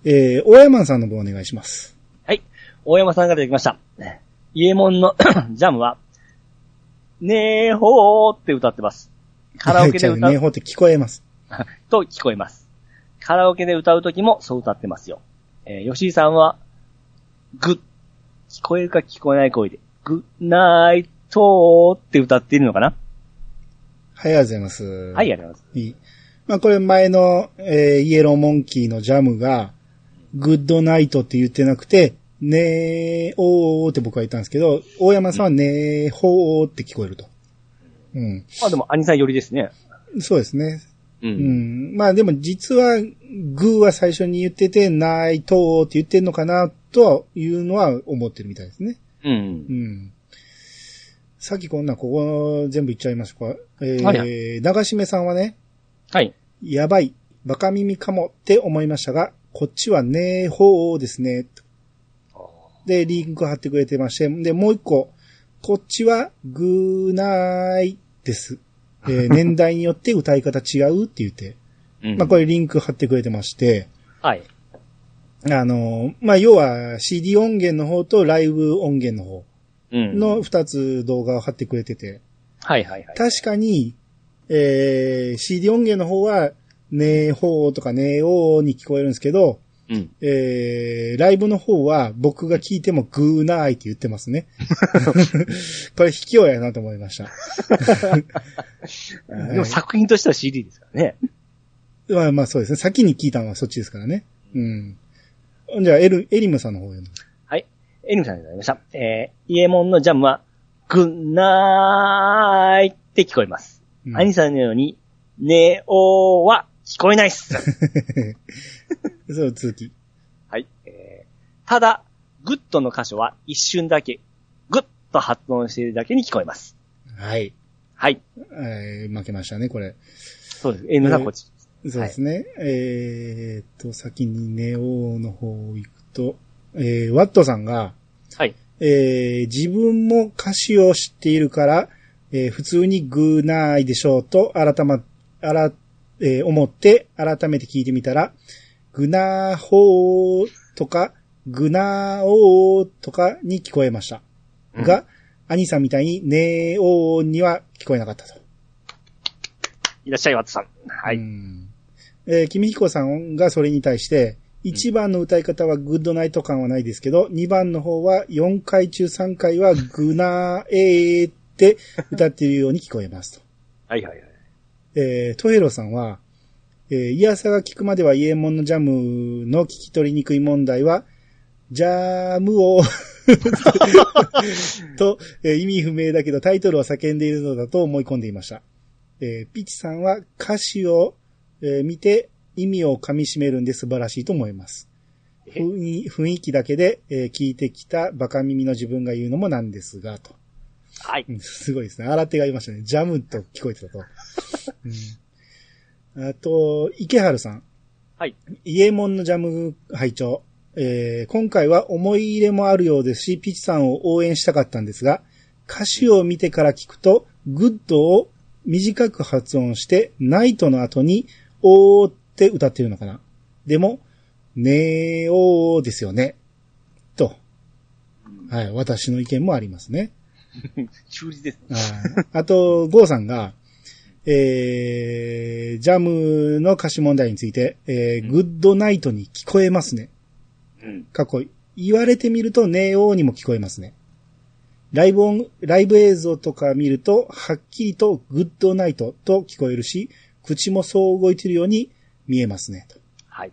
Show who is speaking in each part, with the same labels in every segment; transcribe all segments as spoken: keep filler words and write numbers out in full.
Speaker 1: えー、大山さんの分お願いします。
Speaker 2: はい。大山さんからできました。イエモンのジャムは、ねーほーって歌ってます。カラオケで歌う。
Speaker 1: ねーほーって聞こえます。
Speaker 2: と聞こえます。カラオケで歌うときもそう歌ってますよ。えー、吉井さんは、グッ、聞こえるか聞こえない声で、グッナイトーって歌っているのかな？
Speaker 1: はい、ありがとうございます。
Speaker 2: はい、ありがとうございます。
Speaker 1: いい。まあこれ前の、えー、イエローモンキーのジャムが、グッドナイトって言ってなくて、ねーおーって僕は言ったんですけど、大山さんはねーほーって聞こえると。うん。
Speaker 2: あ、でも、兄さん寄りですね。
Speaker 1: そうですね。
Speaker 2: うん。
Speaker 1: うん、まあでも実は、グーは最初に言ってて、ナイトーって言ってんのかな、とはいうのは思ってるみたいですね。
Speaker 2: うん。うん。
Speaker 1: さっきこんな、ここ全部言っちゃいましたか。えー、
Speaker 2: はいはい、
Speaker 1: 長締さんはね、
Speaker 2: はい。
Speaker 1: やばい、バカ耳かもって思いましたが、こっちはねーほーですね。で、リンク貼ってくれてまして、で、もう一個、こっちはグーナイです。えー、年代によって歌い方違うって言って、うん、まあこれリンク貼ってくれてまして、
Speaker 2: はい。
Speaker 1: あの、まあ要は シーディー 音源の方とライブ音源の方の二つ動画を貼ってくれてて、
Speaker 2: はいはいはい。
Speaker 1: 確かに、えー、シーディー 音源の方は、ねーほーとかねーおーに聞こえるんですけど、うん、えー、ライブの方は僕が聞いてもグーナーイって言ってますね。これ卑怯やなと思いました。
Speaker 2: でも作品としては シーディー ですからね。
Speaker 1: まあまあそうですね。先に聞いたのはそっちですからね。うん。じゃあエル、エリムさんの方へ。
Speaker 2: はい。エリムさんでございました。えー、イエモンのジャムはグッナーイって聞こえます。うん、兄さんのようにネオは聞こえないっす。
Speaker 1: そう、続き。
Speaker 2: はい。えー、ただ、グッドの箇所は一瞬だけ、グッと発音しているだけに聞こえます。
Speaker 1: はい。
Speaker 2: はい。
Speaker 1: えー、負けましたね、これ。
Speaker 2: そうです。N さんこっち。
Speaker 1: そうですね。はい、えーっと、先にネオの方行くと、えー、ワットさんが、
Speaker 2: はい。
Speaker 1: えー、自分も歌詞を知っているから、えー、普通にグーナーイでしょうと、改ま、あら、えー、思って改めて聞いてみたら、グナーホーとか、グナーオーとかに聞こえました。うん、が、兄さんみたいにネーオーには聞こえなかったと。
Speaker 2: いらっしゃい、ワットさん。はい。
Speaker 1: うんえー、君彦さんがそれに対して、いちばんの歌い方はグッドナイト感はないですけど、にばんの方はよんかい中さんかいはグナーエーって歌っているように聞こえますと。
Speaker 2: はいはいはい。
Speaker 1: えー、トヘロさんは、えー、イヤサが聞くまではイエモンのジャムの聞き取りにくい問題は、ジャムをと、えー、意味不明だけどタイトルを叫んでいるのだと思い込んでいました。えー、ピチさんは歌詞を、えー、見て意味を噛み締めるんで素晴らしいと思います。雰囲気だけで、えー、聞いてきたバカ耳の自分が言うのもなんですが、と。
Speaker 2: はい。
Speaker 1: すごいですね。新手がいましたね。ジャムと聞こえてたと。うん、あと、池原さん。
Speaker 2: はい。
Speaker 1: イエモンのジャム拝聴、えー。今回は思い入れもあるようですし、ピチさんを応援したかったんですが、歌詞を見てから聞くと、グッドを短く発音して、ナイトの後に、おーって歌ってるのかな。でも、ねーおーですよね。と。はい。私の意見もありますね。
Speaker 2: 中立ですね。
Speaker 1: あ, あと、ゴーさんが、えー、ジャムの歌詞問題について、えーうん、グッドナイトに聞こえますね。うん。かっこいい。言われてみると、ネオにも聞こえますね。ライブ音、ライブ映像とか見ると、はっきりとグッドナイトと聞こえるし、口もそう動いてるように見えますね。と。
Speaker 2: はい。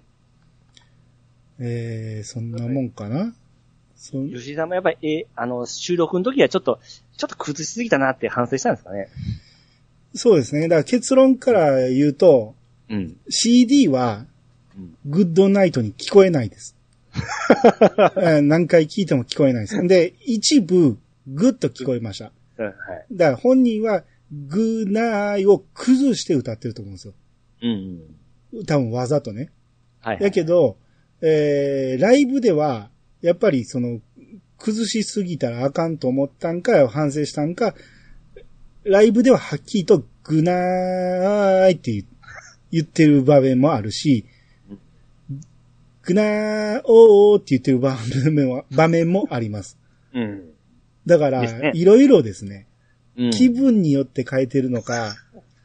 Speaker 1: えー、そんなもんかな。
Speaker 2: 吉井さんもやっぱり、え、あの、収録の時はちょっと、ちょっと崩しすぎたなって反省したんですかね。
Speaker 1: そうですね。だから結論から言うと、うん、シーディー は、グッドナイトに聞こえないです。何回聞いても聞こえないです。で、一部、グッと聞こえました。うんはい、だから本人は、グーナーを崩して歌ってると思うんですよ。うんうん、多分わざとね。はい、はい。だけど、えー、ライブでは、やっぱりその、崩しすぎたらあかんと思ったんか、反省したんか、ライブでははっきりとグナーイって言ってる場面もあるし、 グナーオーって言ってる場面は、場面もあります。
Speaker 2: うん。
Speaker 1: だから、ね、いろいろですね、うん、気分によって変えてるのか、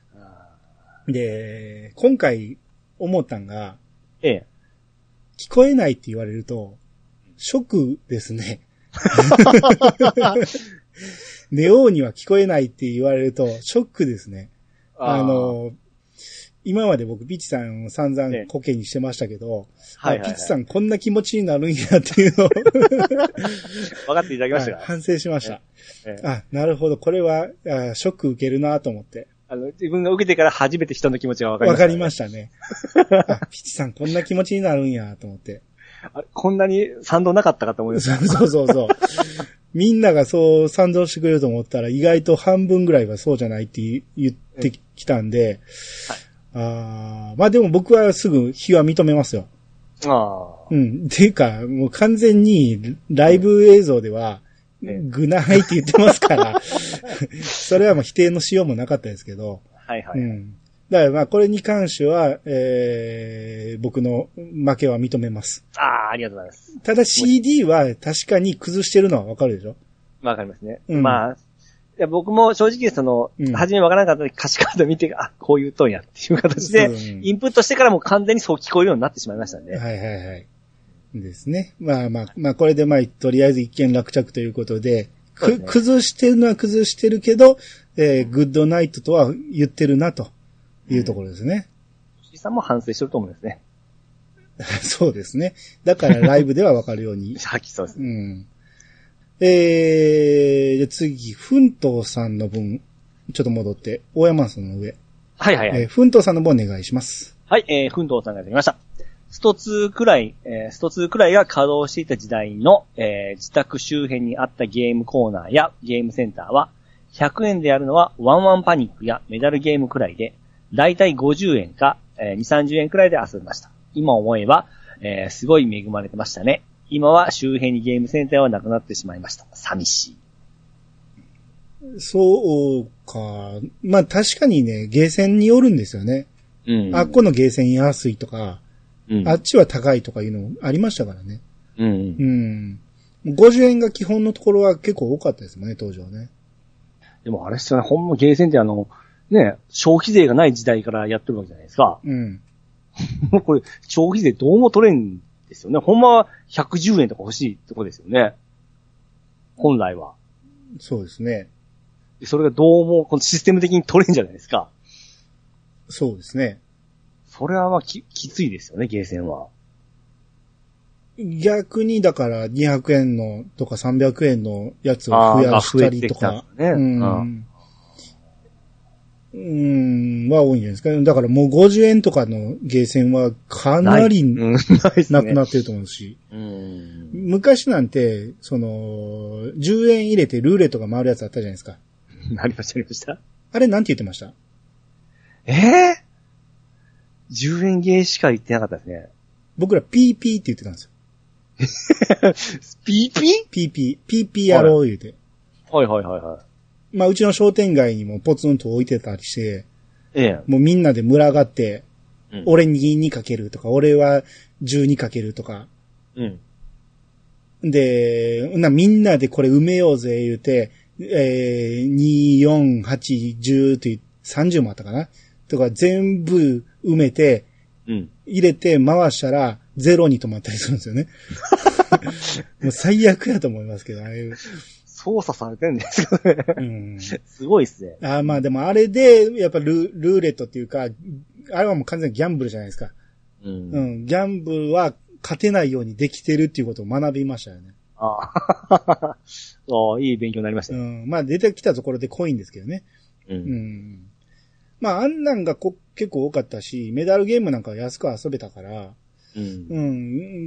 Speaker 1: で、今回思ったんが、
Speaker 2: ええ、
Speaker 1: 聞こえないって言われると、ショックですね。ネオには聞こえないって言われると、ショックですね。あ, あの、今まで僕、ピッチさんを散々コケにしてましたけど、はいはいはい、ピッチさんこんな気持ちになるんやっていうのを
Speaker 2: 分かっていただきましたか、
Speaker 1: はい、反省しました。ええ、あ、なるほど、これはあショック受けるなと思って。
Speaker 2: あの、自分が受けてから初めて人の気持ちが分かりました、ね。
Speaker 1: 分かりましたね。あ、ピッチさんこんな気持ちになるんやと思って。
Speaker 2: あれ、こんなに賛同なかったかと思いました。
Speaker 1: そうそうそう。みんながそう賛同してくれると思ったら意外と半分ぐらいはそうじゃないって言ってきたんで、はい、あまあでも僕はすぐ非は認めますよ。
Speaker 2: ああ。
Speaker 1: うん。っていうか、もう完全にライブ映像では、ぐないって言ってますから、それはもう否定のしようもなかったですけど、
Speaker 2: はいはい。うん。
Speaker 1: だからまあこれに関しては、えー、僕の負けは認めます。
Speaker 2: ああ、ありがとうございます。
Speaker 1: ただ シーディー は確かに崩してるのはわかるでしょ？
Speaker 2: わかりますね。うん、まあ、いや僕も正直その、うん、初めわからなかった歌詞カード見て、あ、こういうトーンやっていう形で、インプットしてからもう完全にそう聞こえるようになってしまいましたんで。
Speaker 1: はいはいはい。ですね。まあまあ、まあこれでまあ、とりあえず一件落着ということで、く、ね、崩してるのは崩してるけど、えー、グッドナイトとは言ってるなというところですね。
Speaker 2: 石井さんも反省してると思うんですね。
Speaker 1: そうですね。だからライブではわかるように。
Speaker 2: はっきりそうです。
Speaker 1: うん。えー、で次、奮闘さんの分、ちょっと戻って、大山さんの上。
Speaker 2: はいはいはい。
Speaker 1: えー、奮闘さんの分お願いします。
Speaker 2: はい、えー、奮闘さんがやってきました。ストツーくらい、えー、ストツーくらいが稼働していた時代の、えー、自宅周辺にあったゲームコーナーやゲームセンターは、ひゃくえんでやるのはワンワンパニックやメダルゲームくらいで、だいたいごじゅうえんか、えー、にじゅう、さんじゅうえんくらいで遊びました。今思えば、えー、すごい恵まれてましたね。今は周辺にゲームセンターはなくなってしまいました。寂しい。
Speaker 1: そうか。まあ確かにね、ゲーセンによるんですよね。うん。あっこのゲーセン安いとか、うん、あっちは高いとかいうのありましたからね。うん。うん。ごじゅうえんが基本のところは結構多かったですもんね、当時はね。
Speaker 2: でもあれっすよね、ほんまゲーセンってあの、ね、消費税がない時代からやってるわけじゃないですか。うん。もうこれ、消費税どうも取れんですよね。ほんまはひゃくじゅうえんとか欲しいとこですよね。本来は。
Speaker 1: そうですね。
Speaker 2: それがどうもこのシステム的に取れんじゃないですか。
Speaker 1: そうですね。
Speaker 2: それはまあき、きついですよね、ゲーセンは。
Speaker 1: 逆にだからにひゃくえんのとかさんびゃくえんのやつを増やしたりとか。ね、うん。うん、は多いんじゃないですか。だからもうごじゅうえんとかのゲーセンはかなりなくなってると思うし。うん、昔なんて、その、じゅうえん入れてルーレットが回るやつあったじゃないですか。
Speaker 2: ありました、ありました。
Speaker 1: あれなんて言ってました？
Speaker 2: ええーじゅうえんゲーしか言ってなかったですね。
Speaker 1: 僕ら ピーピー って言ってたんですよ。
Speaker 2: ピーピー?
Speaker 1: ピーピー。ピーピー やろう言うて。
Speaker 2: はいはいはいはい。
Speaker 1: まあうちの商店街にもポツンと置いてたりして、
Speaker 2: ええ。
Speaker 1: もうみんなで群がって、うん、俺ににかけるとか、俺はじゅうにかけるとか。うん。で、なみんなでこれ埋めようぜ言うて、えー、に、よん、はち、じゅうって、さんじゅうもあったかなとか全部埋めて、うん、入れて回したらゼロに止まったりするんですよね。もう最悪やと思いますけど、ああいう。
Speaker 2: 操作されてるんですかね。うん、すごいっすね。
Speaker 1: あまあでもあれで、やっぱル、ルーレットっていうか、あれはもう完全にギャンブルじゃないですか。うん。うん。ギャンブルは勝てないようにできてるっていうことを学びましたよね。あ
Speaker 2: あ。あいい勉強になりましたね。
Speaker 1: うん。まあ出てきたところで濃いんですけどね。うん。うんまあ、あんなんがこ結構多かったし、メダルゲームなんかは安く遊べたから、うん。うん。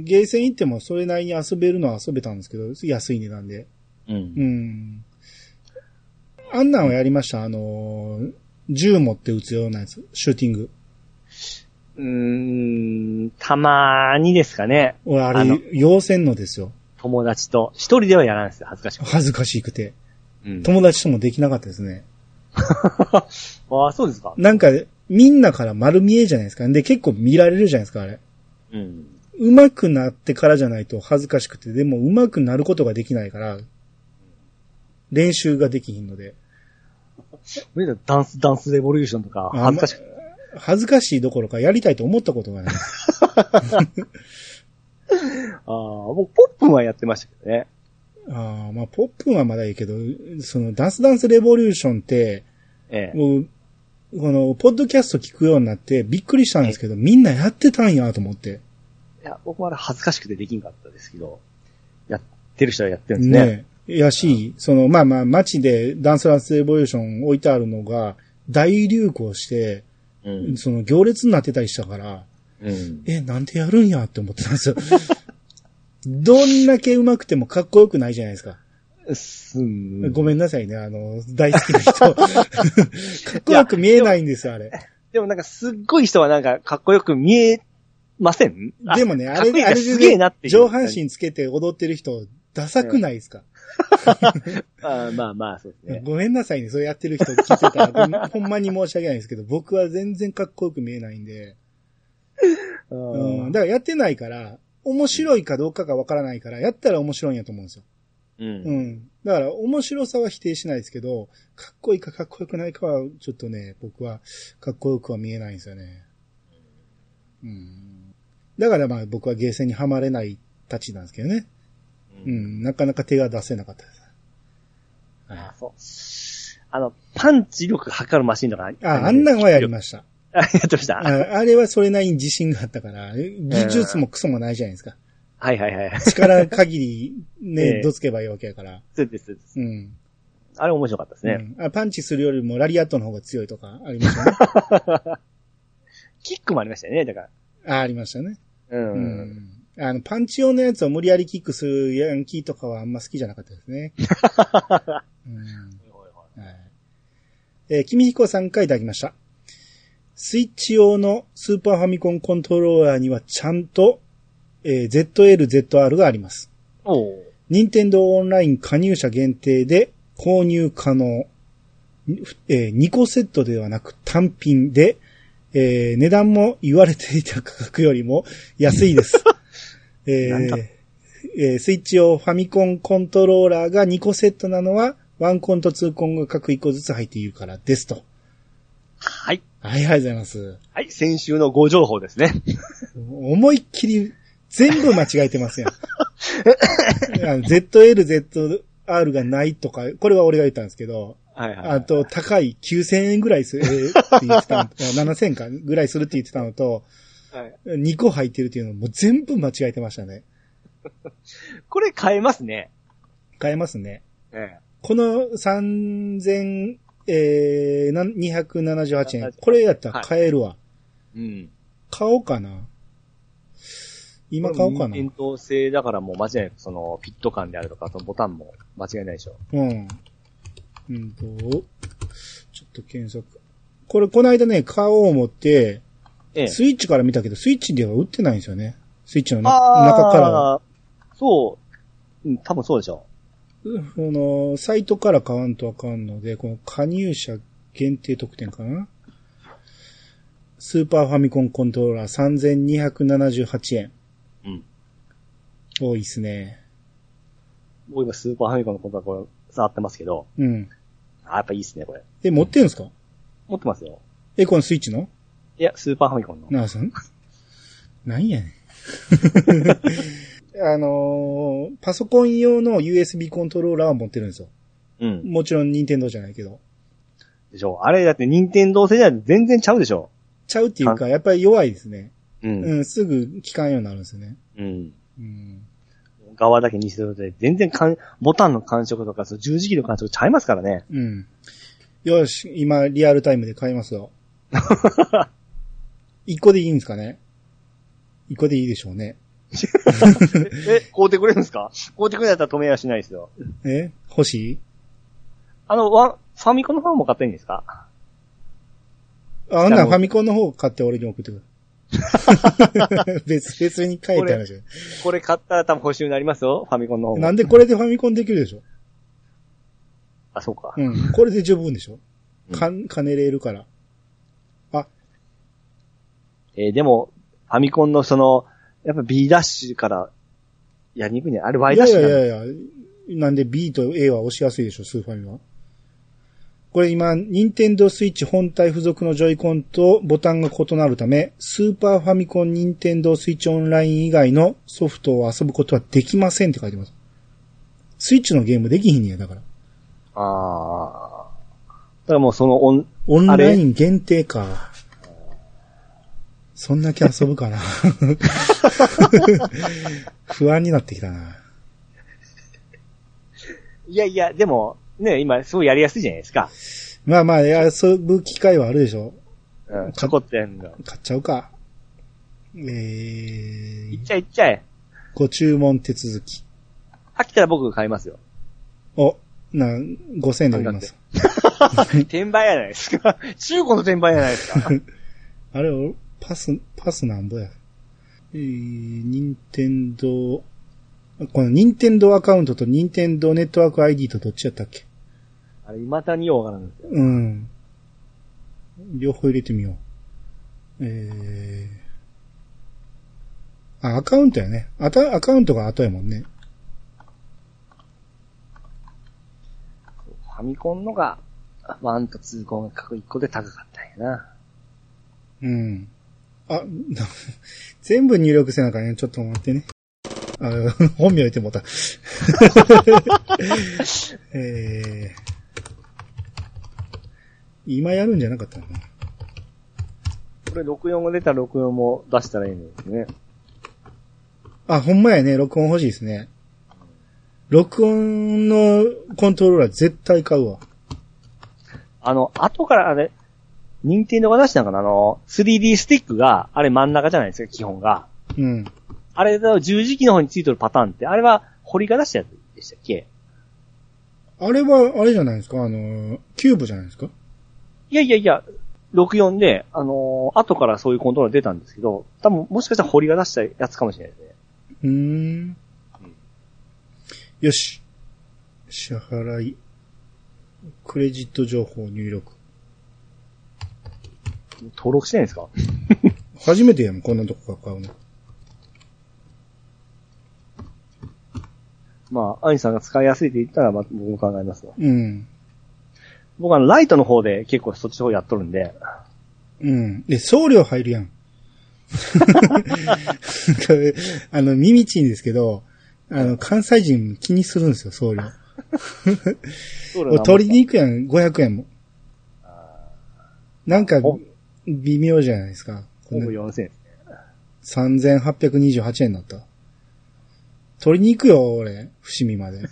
Speaker 1: ゲーセン行ってもそれなりに遊べるのは遊べたんですけど、安い値段で。うん。うん。あんなんはやりました。あのー、銃持って撃つようなやつ、シューティング。
Speaker 2: うーん、たまーにですかね。
Speaker 1: 俺、あれ、要せんのですよ。
Speaker 2: 友達と。一人ではやらないですよ、恥ずかしくて。
Speaker 1: 恥ずかしくて。うん、友達ともできなかったですね。
Speaker 2: ああ、そうですか。
Speaker 1: なんか、みんなから丸見えじゃないですか。で、結構見られるじゃないですか、あれ。うん。 上手くなってからじゃないと恥ずかしくて、でも上手くなることができないから、練習ができひんので。
Speaker 2: ダンス、ダンスレボリューションとか、恥ずかしく、
Speaker 1: 恥ずかしいどころかやりたいと思ったことがない。
Speaker 2: ああ、僕、ポップンはやってましたけどね。
Speaker 1: ああ、まあ、ポップンはまだいいけど、その、ダンスダンスレボリューションって、ええ、もう、この、ポッドキャスト聞くようになってびっくりしたんですけど、みんなやってたんやと思って。
Speaker 2: いや、僕は恥ずかしくてできんかったですけど、やってる人はやってるんですね。ね
Speaker 1: え。やし、その、まあまあ、街でダンスダンスレボリューション置いてあるのが、大流行して、うん、その、行列になってたりしたから、うん、え、なんでやるんやって思ってたんですよ。どんだけ上手くてもかっこよくないじゃないですか。すんごめんなさいね、あの、大好きな人。かっこよく見えないんですよ、あれ。
Speaker 2: でもなんかすっごい人はなんかかっこよく見えません？
Speaker 1: でもね、あれ、あれ
Speaker 2: すげえなって
Speaker 1: 上半身つけて踊ってる人、ダサくないですか？
Speaker 2: あまあまあ、そうですね。
Speaker 1: ごめんなさいね、そうやってる人聞いてたら、ほんまに申し訳ないですけど、僕は全然かっこよく見えないんで。うん、だからやってないから、面白いかどうかがわからないから、やったら面白いんやと思うんですよ。うん。うん。だから面白さは否定しないですけど、かっこいいかかっこよくないかは、ちょっとね、僕はかっこよくは見えないんですよね。うん。だからまあ僕はゲーセンにはまれないたちなんですけどね。うん。うん、なかなか手が出せなかったです。
Speaker 2: ああ、そう。あの、パンチ力測るマシンとか
Speaker 1: ああ、あんなんはやりました。
Speaker 2: あ、やってました。
Speaker 1: あ, あれはそれなりに自信があったから、技術もクソもないじゃないですか。
Speaker 2: はいはいはい。
Speaker 1: 力限りね、えー、どつけばいいわけやから。
Speaker 2: そうです、そうです。
Speaker 1: うん。
Speaker 2: あれ面白かったですね。
Speaker 1: うん、あパンチするよりもラリアットの方が強いとかありましたね。
Speaker 2: キックもありましたよね、だから。
Speaker 1: あ、ありましたね。
Speaker 2: うん。う
Speaker 1: ん、あの、パンチ用のやつを無理やりキックするヤンキーとかはあんま好きじゃなかったですね。うんはい、えー、君彦さんからいただきました。スイッチ用のスーパーファミコンコントローラーにはちゃんと、えー、ゼットエル、ゼットアール があります。
Speaker 2: お
Speaker 1: 任天堂オンライン加入者限定で購入可能。えー、にこセットではなく単品で、えー、値段も言われていた価格よりも安いです。えーえー、スイッチ用ファミコンコントローラーがにこセットなのは、ワンコンとツーコンが各いっこずつ入っているからですと。
Speaker 2: はい。
Speaker 1: はい、ありがとうございます。
Speaker 2: はい、先週のご情報ですね。
Speaker 1: 思いっきり全部間違えてますやん。ゼットエル、ゼットアール がないとか、これは俺が言ったんですけど、はいはいはい、あと高いきゅうせんえんぐらいするって言ってたのと、ななせんかぐらいするって言ってたのと、はい、にこ入ってるっていうのも全部間違えてましたね。
Speaker 2: これ買えますね。
Speaker 1: 買えますね。
Speaker 2: ええ、
Speaker 1: このさんぜん、えー、にひゃくななじゅうはちえん。これやったら買えるわ。はい、うん。買おうかな。今買おうかな。
Speaker 2: 伝統製だからもう間違いない。その、フィット感であるとか、そのボタンも間違いないでしょ。
Speaker 1: うん。うんと、ちょっと検索。これ、この間ね、買おう思って、ええ、スイッチから見たけど、スイッチでは売ってないんですよね。スイッチの中からは。
Speaker 2: そう。うん、多分そうでしょ
Speaker 1: う。この、サイトから買わんとあかんので、この加入者限定特典かな。スーパーファミコンコントローラーさんぜんにひゃくななじゅうはちえん。うん。多いっすね。
Speaker 2: 僕今スーパーファミコンのコントローラーこれ触ってますけど。
Speaker 1: うん。
Speaker 2: あ、やっぱいいっすね、これ。
Speaker 1: え、持ってんすか？
Speaker 2: 持ってますよ。
Speaker 1: え、このスイッチの？
Speaker 2: いや、スーパーファミコンの。
Speaker 1: なあさん？なんやねん。あのー、パソコン用の ユーエスビー コントローラーは持ってるんですよ。うん。もちろん任天堂じゃないけど。
Speaker 2: でしょ。あれだって任天堂製じゃ全然ちゃうでしょ。
Speaker 1: ちゃうっていうか、やっぱり弱いですね。うん。うん、すぐ効かんようになるんですよね。
Speaker 2: うん。うん。側だけにすると全然かん、ボタンの感触とか、十字キーの感触ちゃいますからね。
Speaker 1: うん。よし、今リアルタイムで買いますよ。一個でいいんですかね？一個でいいでしょうね。
Speaker 2: え、買うてくれるんですか？買うてくれたら止めやしないですよ。
Speaker 1: え？欲しい？
Speaker 2: あの、ワン、ファミコンの方も買っていいんですか？
Speaker 1: あ、あんなファミコンの方買って俺に送ってくる。別、別に買えって話。
Speaker 2: これ買ったら多分補修になりますよ、ファミコンの方も。
Speaker 1: なんでこれでファミコンできるでしょ？
Speaker 2: あ、そうか。
Speaker 1: うん。これで十分でしょ？かん、兼ねれるから。あ。
Speaker 2: えー、でも、ファミコンのその、 やっぱ B ダッシュからやりにくいね。あれ Y ダッシュ
Speaker 1: いやいやいやいや、なんで B と A は押しやすいでしょ、スーファミは。これ今、任天堂スイッチ本体付属のジョイコンとボタンが異なるため、スーパーファミコン任天堂スイッチオンライン以外のソフトを遊ぶことはできませんって書いてます。スイッチのゲームできひんねや、だから。
Speaker 2: ああ。だからもうそのオン、
Speaker 1: オンライン限定か。そんだけ遊ぶかな。不安になってきたな。
Speaker 2: いやいや、でも、ね、今すごいやりやすいじゃないですか。
Speaker 1: まあまあ、遊ぶ機会はあるでしょ。
Speaker 2: うん、かこってんの。
Speaker 1: 買っちゃうか。えー。
Speaker 2: いっちゃいっちゃえ。
Speaker 1: ご注文手続き。
Speaker 2: 飽きたら僕買いますよ。
Speaker 1: お、な、ごせんえんで売ります。
Speaker 2: 転売やないですか。中古の転売やないですか。
Speaker 1: あれ、パス、パスなんぼや。えー、任天堂、この任天堂アカウントと任天堂ネットワーク アイディー とどっちやったっけ？
Speaker 2: あれ、未だにようわからんですよ。
Speaker 1: うん。両方入れてみよう。えー、あ、アカウントやね。あた、アカウントが後やもんね。
Speaker 2: ファミコンのが、ワンとツーコンが各いっこで高かったんやな。
Speaker 1: うん。あ、全部入力せなあかんね。ちょっと待ってね。あ、本名言ってもうた。えー、今やるんじゃなかったのかな。
Speaker 2: これろくじゅうよんが出たらろくじゅうよんも出したらいいんですね。
Speaker 1: あ、ほんまやね。録音欲しいですね。録音のコントローラー絶対買うわ。
Speaker 2: あの、後からあれ、任天堂が出したのかな、あの、スリーディー スティックが、あれ真ん中じゃないですか、基本が。
Speaker 1: うん。
Speaker 2: あれだ、十字キーの方についてるパターンって、あれは、堀が出したやつでしたっけ？
Speaker 1: あれは、あれじゃないですか、あの、キューブじゃないですか？
Speaker 2: いやいやいや、ろくじゅうよんで、あのー、後からそういうコントローラー出たんですけど、多分、もしかしたら堀が出したやつかもしれないですね。
Speaker 1: うーん。うん、よし。支払い。クレジット情報入力。
Speaker 2: 登録してないんですか？
Speaker 1: 初めてやもん、こんなとこから買うの。
Speaker 2: まあ、アニさんが使いやすいって言ったら、まあ、僕も考えますわ。
Speaker 1: うん。
Speaker 2: 僕はあの、ライトの方で結構そっちの方やっとるんで。
Speaker 1: うん。で、送料入るやん。あの、耳ちいんですけど、あの、関西人気にするんですよ、送料。取りに行くやん、ごひゃくえんも。なんか、微妙じゃないですか。
Speaker 2: ほぼよんせんえんですね。
Speaker 1: さんぜんはっぴゃくにじゅうはちえんだった。取りに行くよ、俺。伏見まで。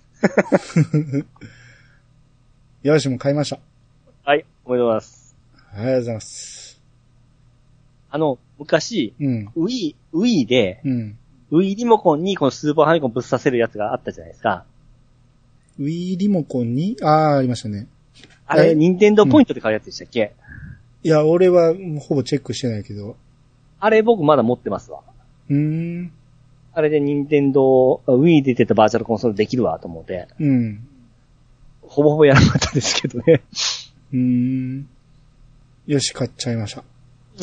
Speaker 1: よし、もう買いました。
Speaker 2: はい、おめでとうございます。
Speaker 1: ありがとうございます。
Speaker 2: あの、昔、
Speaker 1: うん。
Speaker 2: ウィー、ウィーで、
Speaker 1: うん。
Speaker 2: ウィーリモコンにこのスーパーファミコンぶっ刺せるやつがあったじゃないですか。
Speaker 1: ウィーリモコンにあー、ありましたね。
Speaker 2: あれ、ニンテンドーポイントで買うやつでしたっけ？
Speaker 1: いや、俺はほぼチェックしてないけど。
Speaker 2: あれ僕まだ持ってますわ。
Speaker 1: うーん。
Speaker 2: あれでニンテンドー、Wii で出てたバーチャルコンソールできるわと思って。
Speaker 1: うん。
Speaker 2: ほぼほぼやらなかったですけどね。
Speaker 1: うーん。よし、買っちゃいました。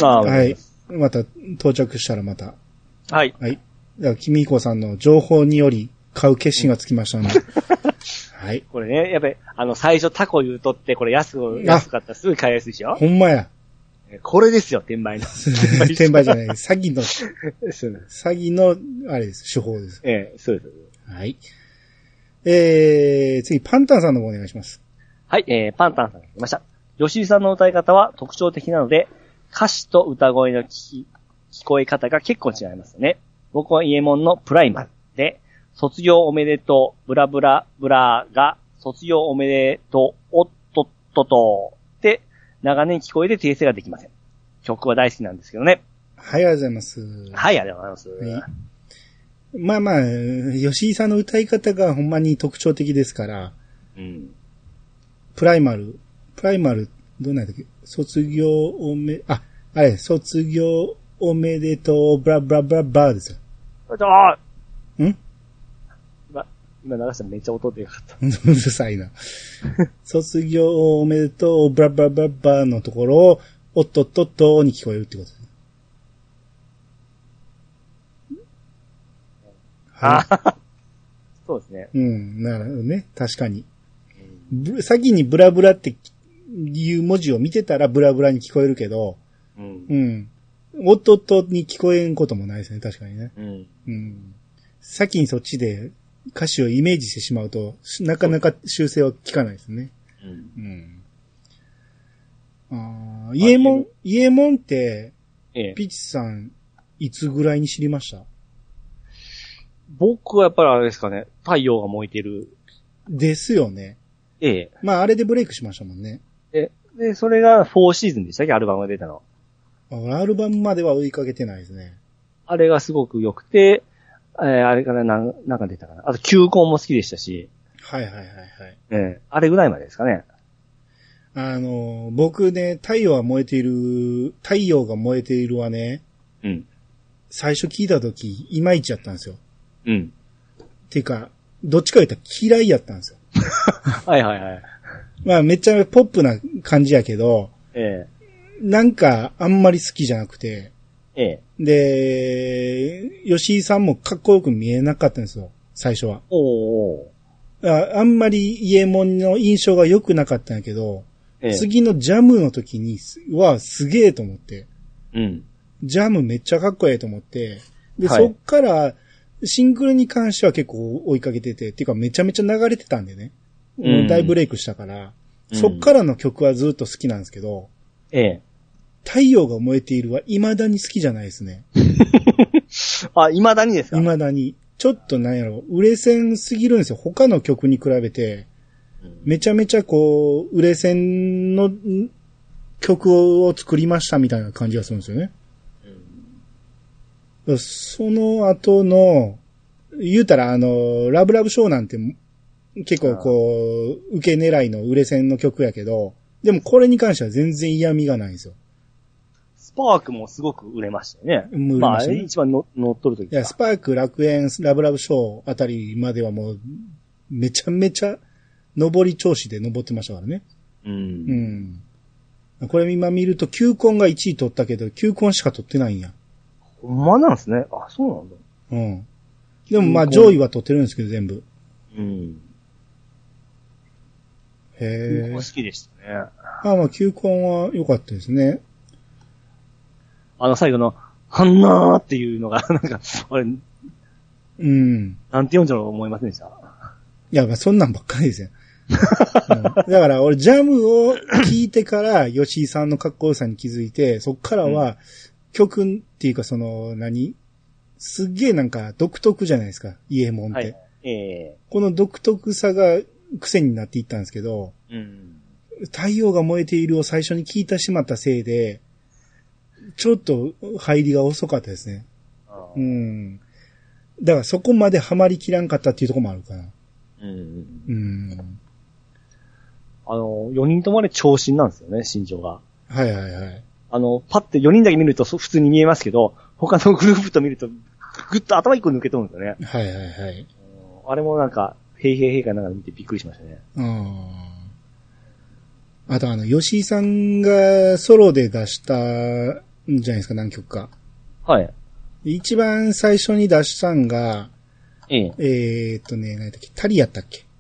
Speaker 2: ああ、
Speaker 1: はい。また、到着したらまた。
Speaker 2: はい。
Speaker 1: はい。では、君彦さんの情報により買う決心がつきましたので。はい。
Speaker 2: これね、やっぱり、あの、最初タコ言うとって、これ安く、安かったらすぐ買いやすいでしょ？
Speaker 1: ほんまや。
Speaker 2: これですよ、転売の。
Speaker 1: 転売じゃない。詐欺の、
Speaker 2: 詐
Speaker 1: 欺の、あれです、手法です。
Speaker 2: ええ、そうです。
Speaker 1: はい。えー、次、パンタンさんの方お願いします。
Speaker 2: はい、えー、パンタンさんが来ました。吉井さんの歌い方は特徴的なので、歌詞と歌声の聞き、聞こえ方が結構違いますよね。僕はイエモンのプライマルで、卒業おめでとう、ブラブラブラが、卒業おめでとう、おっとっとと、って長年聞こえて訂正ができません。曲は大好きなんですけどね。
Speaker 1: はい、ありがとうございます。
Speaker 2: はい、ありがとうございます。はい、
Speaker 1: まあまあ、吉井さんの歌い方がほんまに特徴的ですから、
Speaker 2: うん、
Speaker 1: プライマル、プライマル、どうなんだっけ？卒業おめ、あ、あれ、卒業おめでとう、ブラブラブラバーですよ。
Speaker 2: ああ
Speaker 1: ん
Speaker 2: 今、今流したらめっちゃ音でよかった。
Speaker 1: うるさいな。卒業おめでとう、ブラブラブラバーのところを、おっとっとっとに聞こえるってことです。
Speaker 2: はい、そうですね。
Speaker 1: うん、なるほどね。確かに。うん、先にブラブラっていう文字を見てたらブラブラに聞こえるけど、うん。うん。おっとっとに聞こえんこともないですね、確かにね。うん。うん。先にそっちで歌詞をイメージしてしまうと、なかなか修正は効かないですね。うん。うん。ああ、イエモン、イエモンって、ええ、ピチさん、いつぐらいに知りました？
Speaker 2: 僕はやっぱりあれですかね、太陽が燃えてる。
Speaker 1: ですよね。
Speaker 2: ええ。
Speaker 1: まあ、あれでブレイクしましたもんね。
Speaker 2: え、で、それがフォーシーズンでしたっけ、アルバムが出たの。
Speaker 1: アルバムまでは追いかけてないですね。
Speaker 2: あれがすごく良くて、えー、あれからなん、なんか出たかな。あと、球根も好きでしたし。
Speaker 1: はいはいはいはい。
Speaker 2: えー、あれぐらいまでですかね。
Speaker 1: あの、僕ね、太陽が燃えている、太陽が燃えているはね、うん。最初聞いたとき、いまいちやったんですよ。うん。っていうか、どっちか言ったら嫌いやったんですよ。
Speaker 2: はいはいはい。
Speaker 1: まあめっちゃポップな感じやけど、ええ。なんかあんまり好きじゃなくて、ええ。で、吉井さんもかっこよく見えなかったんですよ、最初は。おー。あ, あんまりイエモンの印象が良くなかったんやけど、ええ、次のジャムの時にはすげえと思って、うん。ジャムめっちゃかっこええと思って、で、はい、そっからシングルに関しては結構追いかけてて、っていうかめちゃめちゃ流れてたんでね、うん、大ブレイクしたから、うん、そっからの曲はずっと好きなんですけど、ええ、太陽が燃えているは未だに好きじゃないですね。
Speaker 2: あ、未だにですか？
Speaker 1: 未だに。ちょっとなんやろ、売れ線すぎるんですよ。他の曲に比べて、めちゃめちゃこう、売れ線の曲を作りましたみたいな感じがするんですよね。うん、その後の、言うたらあの、ラブラブショーなんて結構こう、受け狙いの売れ線の曲やけど、でもこれに関しては全然嫌味がないんですよ。
Speaker 2: スパークもすごく売れましたよね。売れましたね。まあ、一番の乗っとるとき。
Speaker 1: いや、スパーク、楽園、ラブラブショーあたりまではもう、めちゃめちゃ、上り調子で上ってましたからね。うん。うん。これ今見ると、球根がいちい取ったけど、球根しか取ってないんや。
Speaker 2: ほんまなんですね。あ、そうなんだ。
Speaker 1: うん。でもまあ、上位は取ってるんですけど、全部。うん。へえ。
Speaker 2: 好きでしたね。
Speaker 1: ああ、まあ、球根は良かったですね。
Speaker 2: あの最後の、はんなーっていうのが、なんか、あれ、うん。なんて読んじゃうと思いませんでした？
Speaker 1: いや、まあ、そんなんばっかりですよ。うん、だから、俺、ジャムを聞いてから、吉井さんのかっこよさに気づいて、そっからは、曲っていうか、その、何？すっげえなんか、独特じゃないですか、イエモンって。はい、えー、この独特さが癖になっていったんですけど、うん、太陽が燃えているを最初に聞いてしまったせいで、ちょっと入りが遅かったですね。うん。だからそこまでハマりきらんかったっていうところもあるかな。うん。
Speaker 2: うん。あの、よにんともね、長身なんですよね、身長が。
Speaker 1: はいはいはい。
Speaker 2: あの、パッてよにんだけ見ると普通に見えますけど、他のグループと見ると、ぐっと頭一個抜けとるんですよね。
Speaker 1: はいはいはい。
Speaker 2: あれもなんか、へいへいへいかなんか見てびっくりしましたね。うん。
Speaker 1: あとあの、吉井さんがソロで出した、じゃないですか、何曲か。はい。一番最初に出したんが、ええ。えーっとね、何だっけ、タリやったっけ？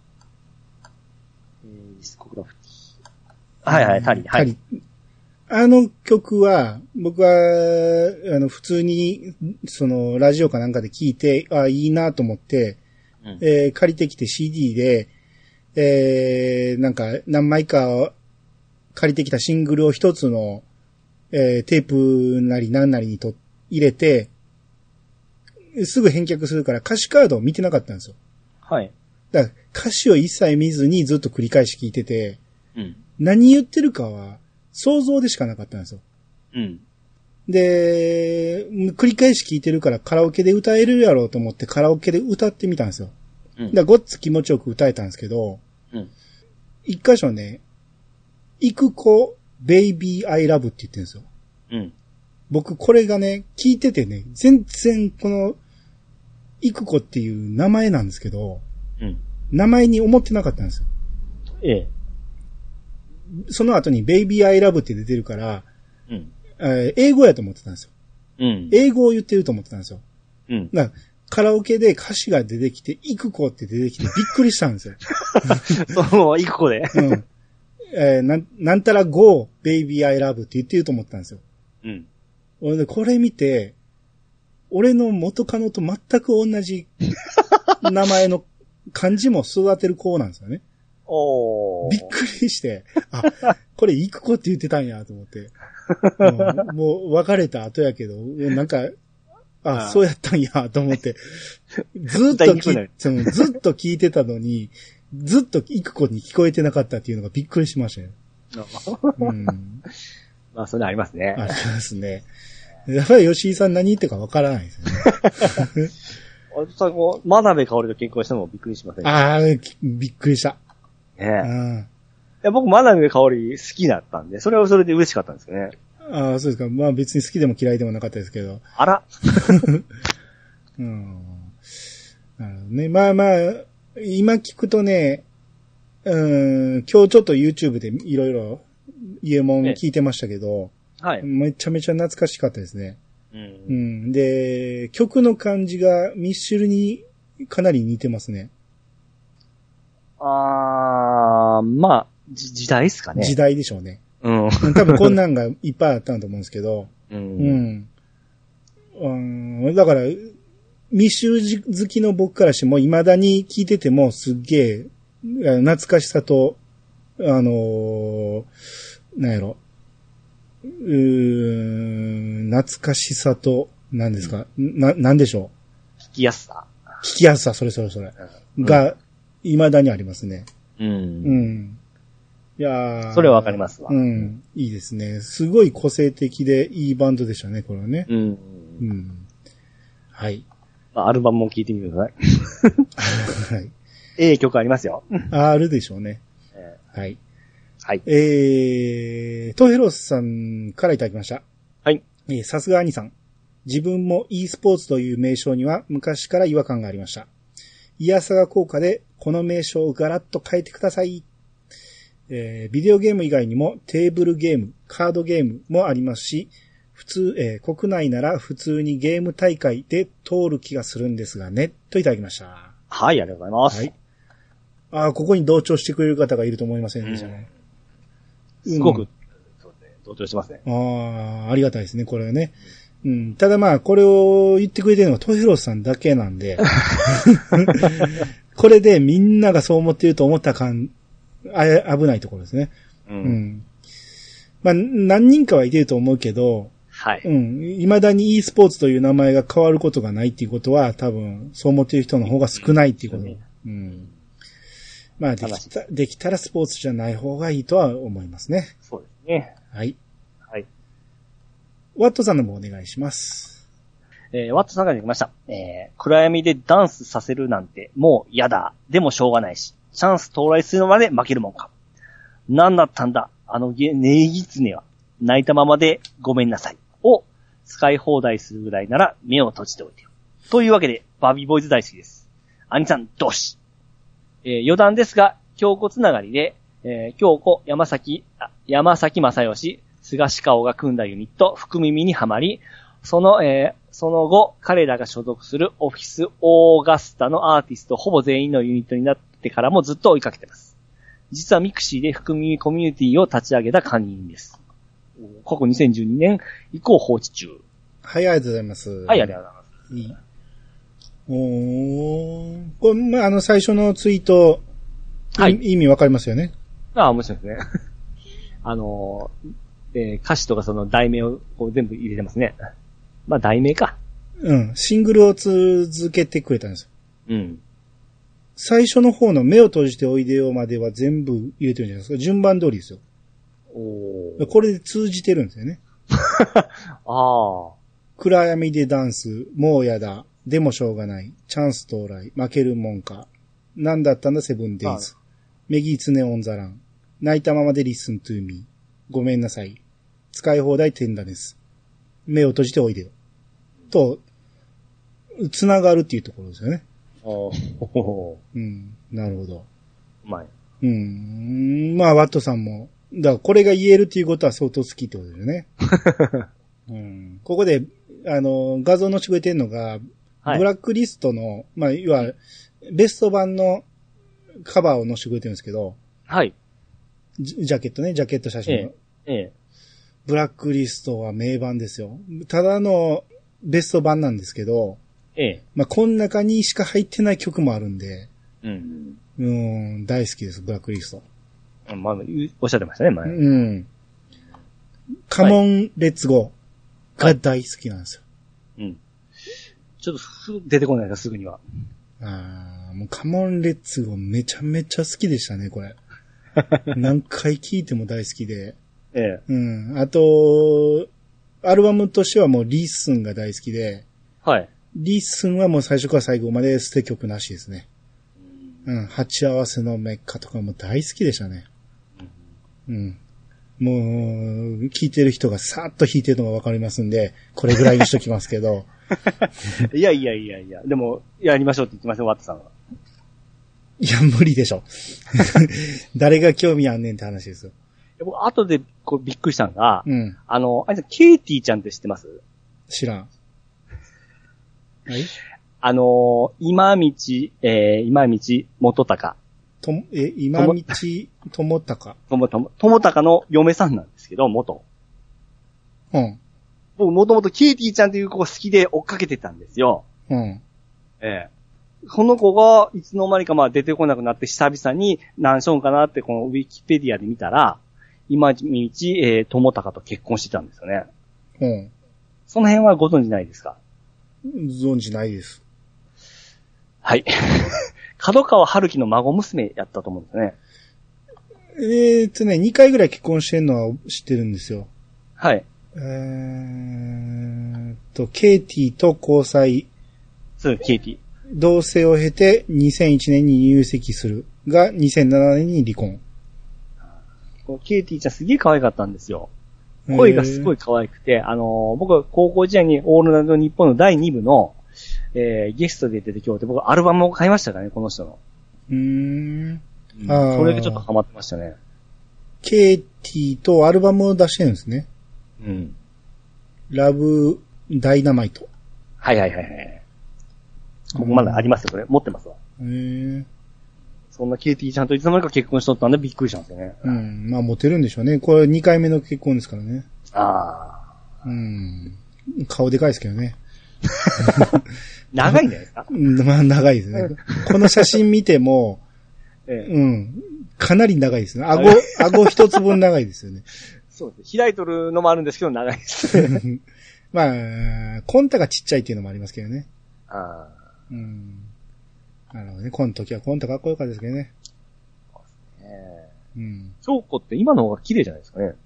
Speaker 2: えー、ディスコグラフィティ。はいはい、タリ。はい。
Speaker 1: あの曲は、僕は、あの、普通に、その、ラジオかなんかで聞いて、あ、いいなと思って、うん、えー、借りてきて シーディー で、えー、なんか、何枚か借りてきたシングルを一つの、えー、テープなり何なりにと入れて、すぐ返却するから歌詞カードを見てなかったんですよ。はい。だから歌詞を一切見ずにずっと繰り返し聞いてて、うん、何言ってるかは想像でしかなかったんですよ。うん。で、繰り返し聞いてるからカラオケで歌えるやろうと思ってカラオケで歌ってみたんですよ。うん。だからごっつ気持ちよく歌えたんですけど、うん。一箇所ね、行く子、ベイビーアイラブって言ってるんですよ。うん。僕これがね、聞いててね、全然この、イクコっていう名前なんですけど、うん。名前に思ってなかったんですよ。ええ。その後にベイビーアイラブって出てるから、うん。えー、英語やと思ってたんですよ。うん。英語を言ってると思ってたんですよ。うん。だからカラオケで歌詞が出てきて、イクコって出てきてびっくりしたんですよ。
Speaker 2: そう、イクコで。
Speaker 1: うん。えー、なん、なんたら Go, Baby I Love って言ってると思ったんですよ。うん。俺で、これ見て、俺の元カノと全く同じ名前の漢字も育てる子なんですよね。おー。びっくりして、あ、これイクコって言ってたんやと思って。もう、もう別れた後やけど、なんか、あ、あそうやったんやと思って、ずっと聞い、ずっと聞いてたのに、ずっとイクコに聞こえてなかったっていうのがびっくりしましたよ。うん、
Speaker 2: まあ、それありますね。
Speaker 1: ありますね。やっぱり吉井さん何言ってるかわからないですよね。
Speaker 2: 私はこう、真鍋かおりと結婚したのもびっくりしません、ね、
Speaker 1: ああ、びっくりした。
Speaker 2: ねえ。うん、いや僕、真鍋かおり好きだったんで、それはそれで嬉しかったんですけどね。
Speaker 1: ああ、そうですか。まあ別に好きでも嫌いでもなかったですけど。
Speaker 2: あら。
Speaker 1: うん。なるほどね。まあまあ、今聞くとね、うん、今日ちょっと YouTube でいろいろ家もん聞いてましたけど、はい。めちゃめちゃ懐かしかったですね。うん。うん。で、曲の感じがミッシュルにかなり似てますね。
Speaker 2: あー、まあ、時代ですかね。
Speaker 1: 時代でしょうね。うん。多分こんなんがいっぱいあったんと思うんですけど。うん。うん。うん、だから、ミッシュル好きの僕からしても未だに聞いててもすっげえ懐かしさと、あのー、なんやろ。うーん、懐かしさと、何ですか、うん、な、なんでしょ
Speaker 2: う。聞きやすさ。
Speaker 1: 聞きやすさ、それそれそれ。うん、が、未だにありますね。うん。うん。いやー
Speaker 2: それはわかりますわ。
Speaker 1: うん。いいですね。すごい個性的でいいバンドでしたね、これはね。うん。うん。はい。
Speaker 2: まあ、アルバムも聴いてみてください。はい。ええ曲ありますよ。
Speaker 1: あるでしょうね。えー、はい。はい。えー、トヘロスさんからいただきました。はい。えー、さすが兄さん。自分も e スポーツという名称には昔から違和感がありました。イヤサガ効果でこの名称をガラッと変えてください。えー、ビデオゲーム以外にもテーブルゲーム、カードゲームもありますし、普通、えー、国内なら普通にゲーム大会で通る気がするんですがね、といただきました。
Speaker 2: はい、ありがとうございます。はい。
Speaker 1: ああ、ここに同調してくれる方がいると思いませんでしたね。
Speaker 2: うん、すごく、そうね、同調してますね。
Speaker 1: ああ、ありがたいですね、これはね。うん。ただまあ、これを言ってくれてるのはトヘロスさんだけなんで、これでみんながそう思っていると思ったかん、あ危ないところですね。うん。うん、まあ、何人かはいてると思うけど、はい。うん。未だに e スポーツという名前が変わることがないっていうことは、多分、そう思っている人の方が少ないっていうこと。うん。うん、まあ、できた、できたらスポーツじゃない方がいいとは思いますね。
Speaker 2: そうですね。
Speaker 1: はい。はい。ワットさんのもお願いします。
Speaker 2: えー、ワットさんからできました。えー、暗闇でダンスさせるなんて、もう嫌だ。でもしょうがないし、チャンス到来するまで負けるもんか。なんだったんだ、あのネギツネは。泣いたままでごめんなさい。を使い放題するぐらいなら目を閉じておいてよ。というわけで、バービーボーイズ大好きです。兄さん、どし。えー、余談ですが、京子つながりで、えー、京子、山崎、山崎正義、菅氏顔が組んだユニット、福耳にはまり、その、えー、その後、彼らが所属するオフィスオーガスタのアーティスト、ほぼ全員のユニットになってからもずっと追いかけてます。実はミクシーで福耳コミュニティを立ち上げた管理人です。過去にせんじゅうにねん以降放置中。
Speaker 1: はい、ありがとうございます。
Speaker 2: はい、ありがとうございます。いい。
Speaker 1: おー。これ、まあ、あの、最初のツイート、はい。意味わかりますよね。
Speaker 2: ああ、面白いですね。あの、えー、歌詞とかその題名をこう全部入れてますね。まあ、題名か。
Speaker 1: うん。シングルを続けてくれたんですよ。うん。最初の方の目を閉じておいでよまでは全部入れてるんじゃないですか。順番通りですよ。おこれで通じてるんですよね。ああ。暗闇でダンス、もうやだ、でもしょうがない、チャンス到来、負けるもんか、なんだったんだセブンデイズ、メギーツネオンザラン、泣いたままでリッスントゥーミー、ごめんなさい、使い放題テンダネス、目を閉じておいでよ。と、つながるっていうところですよね。おうん、なるほど。うまい。うん、まあ、ワットさんも、だからこれが言えるっていうことは相当好きってことですよね。うん、ここで、あの、画像のしてくれてるのが、 はい、ブラックリストの、まあ、要は、ベスト版のカバーを載せてくれてるんですけど、
Speaker 2: はい。
Speaker 1: ジャケットね、ジャケット写真の。
Speaker 2: ええ。ええ。
Speaker 1: ブラックリストは名盤ですよ。ただのベスト版なんですけど、
Speaker 2: ええ。
Speaker 1: まあ、この中にしか入ってない曲もあるんで、
Speaker 2: うん。
Speaker 1: うん、大好きです、ブラックリスト。
Speaker 2: まあ、おっしゃってましたね、前。
Speaker 1: うん。カモンレッツゴーが大好きなんですよ。
Speaker 2: はい、うん。ちょっとす出てこないな、すぐには。
Speaker 1: ああ、もうカモンレッツゴーめちゃめちゃ好きでしたね、これ。何回聴いても大好きで。
Speaker 2: ええ。
Speaker 1: うん。あと、アルバムとしてはもうリッスンが大好きで。
Speaker 2: はい。
Speaker 1: リッスンはもう最初から最後まで捨て曲なしですね。うん。鉢合わせのメッカとかも大好きでしたね。うん。もう、聴いてる人がさーっと弾いてるのがわかりますんで、これぐらいにしときますけど。
Speaker 2: いやいやいやいや、でも、やりましょうって言ってますよ、ワットさんは。
Speaker 1: いや、無理でしょ。誰が興味あんねんって話ですよ。
Speaker 2: 僕、後でこうびっくりしたのが、
Speaker 1: うん。
Speaker 2: あの、あれケイティちゃんって知ってます？
Speaker 1: 知らん。はい。
Speaker 2: あの、今道、えー、今道元高。
Speaker 1: と、え、今道友高。
Speaker 2: 友、友、友高の嫁さんなんですけど、元。
Speaker 1: うん。
Speaker 2: 僕、もともとケイティちゃんっていう子が好きで追っかけてたんですよ。
Speaker 1: うん。
Speaker 2: ええ。この子がいつの間にかまあ出てこなくなって久々に何しょんかなってこのウィキペディアで見たら、今道、えー、友高と結婚してたんですよね。
Speaker 1: うん。
Speaker 2: その辺はご存知ないですか？
Speaker 1: 存じないです。
Speaker 2: はい。角川春樹の孫娘やったと思うんですね。
Speaker 1: えーっとね、にかいぐらい結婚してんのは知ってるんですよ。
Speaker 2: はい。
Speaker 1: えーっと、ケイティと交際。
Speaker 2: そう、ケイティ。
Speaker 1: 同棲を経てにせんいちねんに入籍するがにせんななねんに離婚。
Speaker 2: ケイティちゃんすげえ可愛かったんですよ。声がすごい可愛くて、あのー、僕は高校時代にオールナイトニッポンのだいに部の、えー、ゲストで出てきょうて、僕アルバムを買いましたからね、この人の。
Speaker 1: うーん。
Speaker 2: うん、あそれでちょっとハマってましたね。
Speaker 1: ケイティとアルバムを出してるんですね。
Speaker 2: うん。
Speaker 1: ラブダイナマイト。
Speaker 2: はいはいはいはい。僕まだありますよ、これ。持ってますわ。
Speaker 1: へー。
Speaker 2: そんなケイティちゃんといつの間にか結婚しとったんでびっくりしたんですよね。
Speaker 1: うん。まあモテるんでしょうね。これにかいめの結婚ですからね。
Speaker 2: ああ。
Speaker 1: うん。顔でかいですけどね。
Speaker 2: 長いんじゃないですか？
Speaker 1: まあ長いですね。この写真見ても、ええ、うん。かなり長いですね。顎、顎一つ分長いですよね。
Speaker 2: そうです。開いとるのもあるんですけど長いです。
Speaker 1: まあ、コンタがちっちゃいっていうのもありますけどね。
Speaker 2: ああ。
Speaker 1: うん。なるほどね。この時はコンタかっこよかったですけどね。
Speaker 2: そうですね。
Speaker 1: うん。
Speaker 2: 翔子って今の方が綺麗じゃないですかね。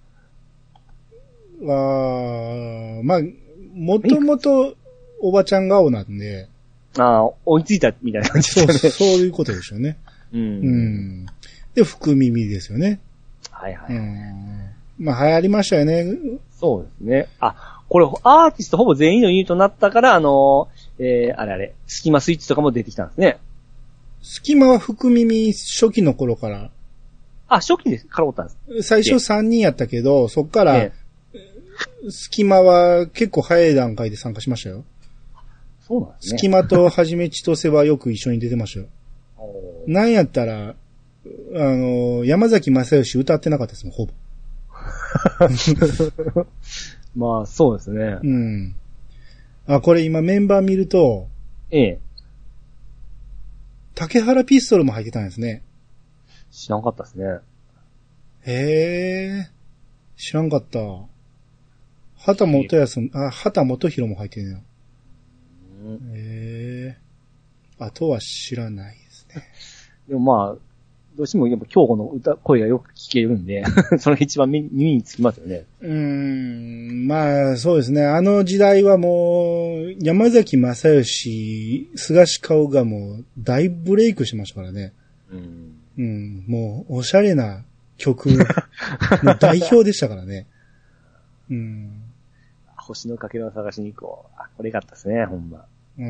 Speaker 1: ああ、まあ、もともとおばちゃん顔なんで。
Speaker 2: ああ、追いついたみたいな感じですね。
Speaker 1: そう、そういうことでしょうね。
Speaker 2: うん。う
Speaker 1: ん。で、福耳ですよね。
Speaker 2: はいはい。うん。
Speaker 1: まあ流行りましたよね。
Speaker 2: そうですね。あ、これアーティストほぼ全員のユニットになったから、あの、えー、あれあれ、スキマスイッチとかも出てきたんですね。
Speaker 1: スキマは福耳初期の頃から。
Speaker 2: あ、初期ですからおったんです。
Speaker 1: 最初さんにんやったけど、そっから、スキマは結構早い段階で参加しましたよ。
Speaker 2: そうなんですね。
Speaker 1: スキマとはじめちとせはよく一緒に出てましたよ。なんやったら、あの、山崎正義歌ってなかったですもん、ほぼ。
Speaker 2: まあ、そうですね。
Speaker 1: うん。あ、これ今メンバー見ると、
Speaker 2: ええ。
Speaker 1: 竹原ピストルも入ってたんですね。
Speaker 2: 知らんかったですね。
Speaker 1: へえ。知らんかった。畑元康、あ、畑元博も入ってるな。うん、へえ。あとは知らないですね。
Speaker 2: でもまあ、どうしてもやっぱ京子の歌、声がよく聞けるんで、それが一番耳につきますよね。
Speaker 1: うーん、まあそうですね。あの時代はもう、山崎正義、菅氏顔がもう大ブレイクしましたからね。うん。うん、もうおしゃれな曲の代表でしたからね。うん。
Speaker 2: 星のかけらを探しに行こう。あ、これよかったですね、ほんま。
Speaker 1: うん。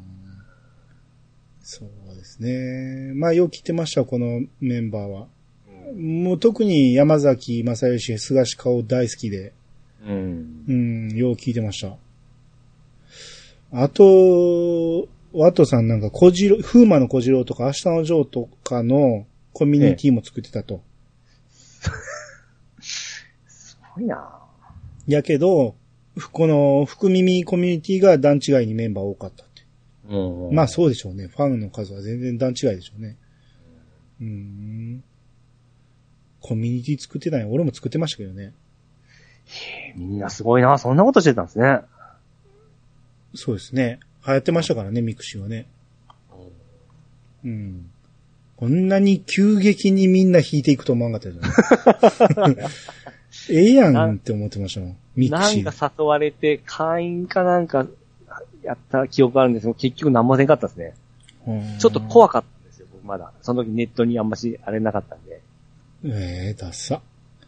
Speaker 1: そうですね。まあ、よく来てました、このメンバーは。うん、もう特に山崎正義、菅氏顔大好きで。うん。うん、よく聞いてました。 あと、ワトさんなんか小次郎、風魔の小次郎とか明日のジョーとかのコミュニティも作ってたと。
Speaker 2: ええ、すごいな。
Speaker 1: やけど、この福耳コミュニティが段違いにメンバー多かったって。うん、まあそうでしょうね。ファンの数は全然段違いでしょうね。うーん。コミュニティ作ってない。俺も作ってましたけどね。
Speaker 2: へえ、みんなすごいな。そんなことしてたんですね。
Speaker 1: そうですね。流行ってましたからね、ミクシーはね。うん。こんなに急激にみんな引いていくと思わなかったじゃないええやんって思ってましたもん。ミクシー。
Speaker 2: なんか誘われて、会員かなんかやった記憶があるんですけど、結局何もせんかったですね。ちょっと怖かったんですよ、僕まだ。その時ネットにあんましあれなかったんで。
Speaker 1: ええー、ダッサ。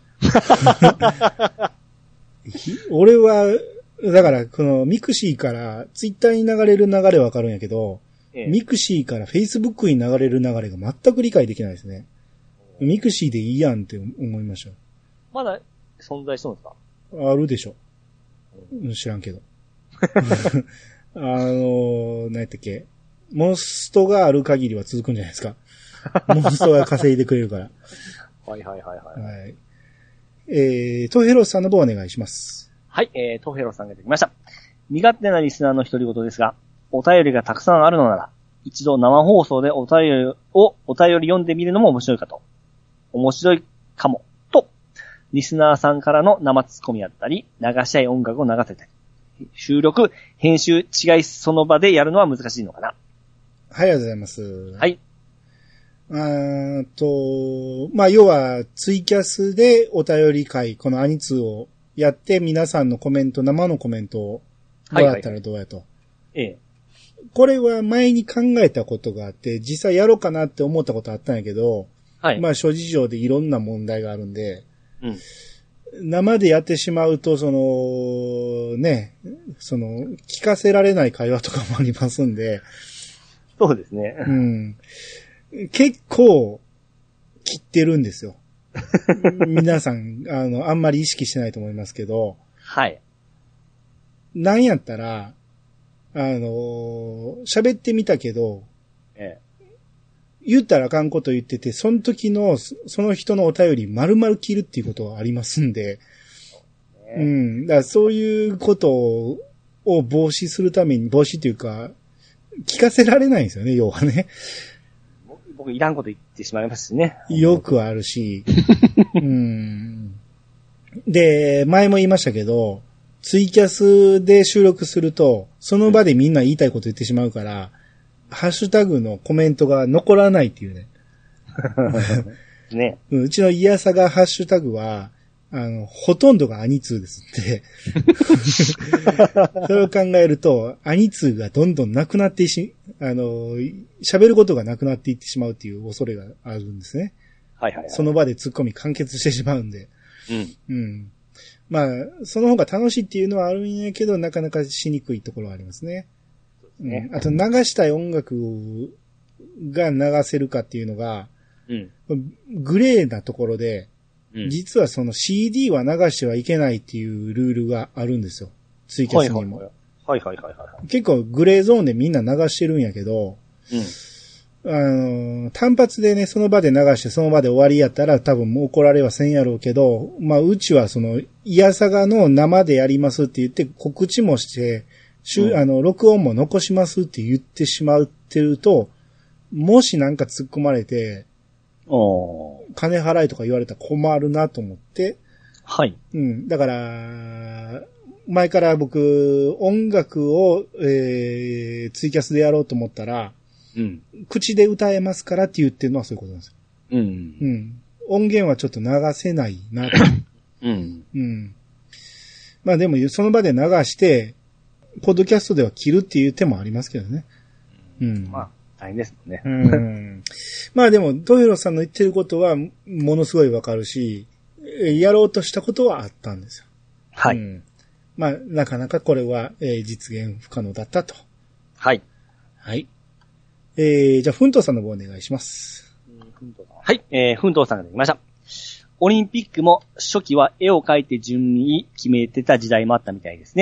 Speaker 1: 俺は、だから、このミクシーからツイッターに流れる流れはわかるんやけど、ええ、ミクシーからフェイスブックに流れる流れが全く理解できないですね。ミクシーでいいやんって思いました。
Speaker 2: まだ存在してるんですか？
Speaker 1: あるでしょ。うん、知らんけど。あの、何やったっけ。モンストがある限りは続くんじゃないですか。モンストが稼いでくれるから。
Speaker 2: はいはいはいはい。はい、
Speaker 1: えー、トヘロさんの方お願いします。
Speaker 2: はい、えー、トヘロさんができました。身勝手なリスナーの独り言ですが、お便りがたくさんあるのなら、一度生放送でお便りを、お便り読んでみるのも面白いかと。面白いかも。と、リスナーさんからの生ツッコミやったり、流したい音楽を流せたり、収録、編集、違いその場でやるのは難しいのかな。
Speaker 1: はい、ありがとうございます。
Speaker 2: はい。
Speaker 1: あーと、まあ、要は、ツイキャスでお便り会、このアニツーをやって、皆さんのコメント、生のコメントをもらったらどうやと。はいはいはい、ええ。これは前に考えたことがあって、実際やろうかなって思ったことあったんやけど、はい。まあ、諸事情でいろんな問題があるんで、うん。生でやってしまうと、その、ね、その、聞かせられない会話とかもありますんで。
Speaker 2: そうですね。
Speaker 1: うん。結構、切ってるんですよ。皆さん、あの、あんまり意識してないと思いますけど。はい。なんやったら、あの、喋ってみたけど、ええ。言ったらあかんこと言ってて、その時の、その人のお便り丸々切るっていうことはありますんで、うん。だからそういうことを防止するために、防止っていうか、聞かせられないんですよね、要はね。
Speaker 2: 僕、いらんこと言ってしまいますしね。
Speaker 1: よくあるし。うん。で、前も言いましたけど、ツイキャスで収録すると、その場でみんな言いたいこと言ってしまうから、うん、ハッシュタグのコメントが残らないっていうね。ね。うちのイヤサガハッシュタグは、あの、ほとんどがアニツーですって。それを考えると、アニツーがどんどんなくなってし、あの、喋ることがなくなっていってしまうっていう恐れがあるんですね。はいはい、はい。その場で突っ込み完結してしまうんで。うん。うん。まあ、その方が楽しいっていうのはあるんやけど、なかなかしにくいところはありますね。そうですね。うん、あと、流したい音楽が流せるかっていうのが、うん、グレーなところで、うん、実はその シーディー は流してはいけないっていうルールがあるんですよ。ツイキャスにも。はいはいはいはい、はい。結構グレーゾーンでみんな流してるんやけど、うん、あの、単発でね、その場で流してその場で終わりやったら多分もう怒られはせんやろうけど、まあうちはその、イヤサガの生でやりますって言って告知もして、うん、あの、録音も残しますって言ってしまってると、もしなんか突っ込まれて、金払いとか言われたら困るなと思って。はい。うん。だから、前から僕、音楽を、えー、ツイキャスでやろうと思ったら、うん。口で歌えますからって言ってるのはそういうことなんですよ。うん。うん。音源はちょっと流せないなと。うん。うん。まあでも、その場で流して、ポッドキャストでは切るっていう手もありますけどね。うん。まあ大変ですもんね。うん。まあでも、トヘロさんの言ってることは、ものすごいわかるし、やろうとしたことはあったんですよ。はい。うん、まあ、なかなかこれは、えー、実現不可能だったと。はい。はい。えー、じゃあ、フントさんの方お願いします。
Speaker 2: はい、えー、フントさんができました。オリンピックも初期は絵を描いて順に決めてた時代もあったみたいですね。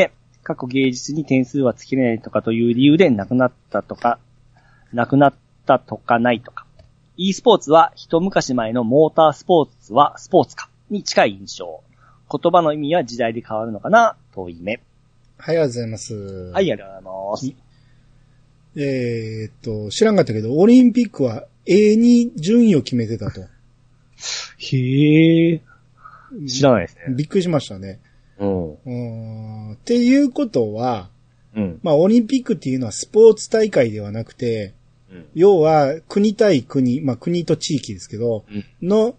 Speaker 2: 過去芸術に点数はつけれないとかという理由でなくなったとか、なくなったとかないとか。e スポーツは一昔前のモータースポーツはスポーツかに近い印象。言葉の意味は時代で変わるのかな、遠い目。
Speaker 1: はい、ありがとうございます。
Speaker 2: はい、ありがとうございます。
Speaker 1: えー、っと、知らんかったけど、オリンピックは A に順位を決めてたと。
Speaker 2: へえ。知らないですね。
Speaker 1: びっくりしましたね。
Speaker 2: うん。
Speaker 1: うーんっていうことは、
Speaker 2: うん。
Speaker 1: まあ、オリンピックっていうのはスポーツ大会ではなくて、うん、要は国対国、まあ、国と地域ですけど、うん、の、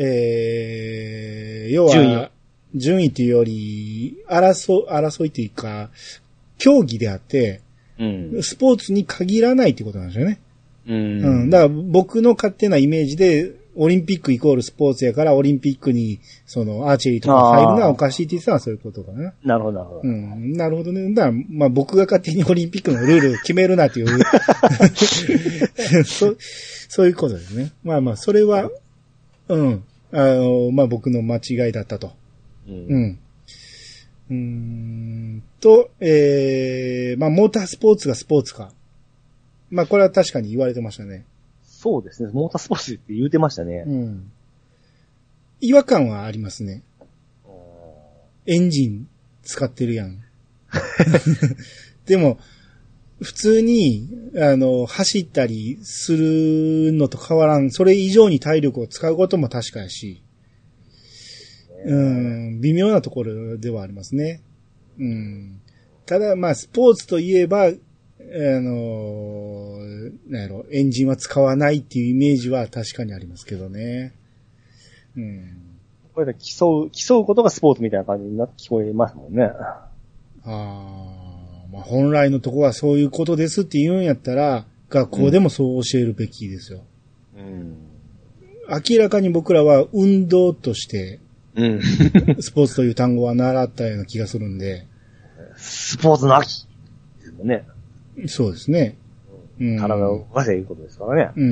Speaker 1: えー、要は、順位。順位というより、争、争いというか、競技であって、うん、スポーツに限らないってことなんですよね。うん。うん。だから僕の勝手なイメージで、オリンピックイコールスポーツやから、オリンピックに、その、アーチェリーとか入るのはおかしいって言ってたのはそういうことかな。
Speaker 2: なるほど、なるほど。
Speaker 1: うん。なるほどね。だから、まあ僕が勝手にオリンピックのルールを決めるなっていう。そ、そういうことですね。まあまあ、それは、うん。あの、まあ僕の間違いだったと。うん。うん。うーんと、えー、まあ、モータースポーツがスポーツか。まあ、これは確かに言われてましたね。
Speaker 2: そうですね。モータースポーツって言うてましたね。
Speaker 1: うん。違和感はありますね。エンジン使ってるやん。でも、普通に、あの、走ったりするのと変わらん。それ以上に体力を使うことも確かやし。うん、微妙なところではありますね。うん。ただ、まあ、スポーツといえば、あの、なんやろ、エンジンは使わないっていうイメージは確かにありますけどね。うん。
Speaker 2: これで競う、競うことがスポーツみたいな感じになって聞こえますもんね。
Speaker 1: ああ、まあ、本来のとこはそういうことですって言うんやったら、学校でもそう教えるべきですよ。うん。明らかに僕らは運動として、うん。スポーツという単語は習ったような気がするんで。
Speaker 2: スポーツの秋ですもんね。
Speaker 1: そうですね。
Speaker 2: うん、体を動かせいうことですからね。
Speaker 1: うん。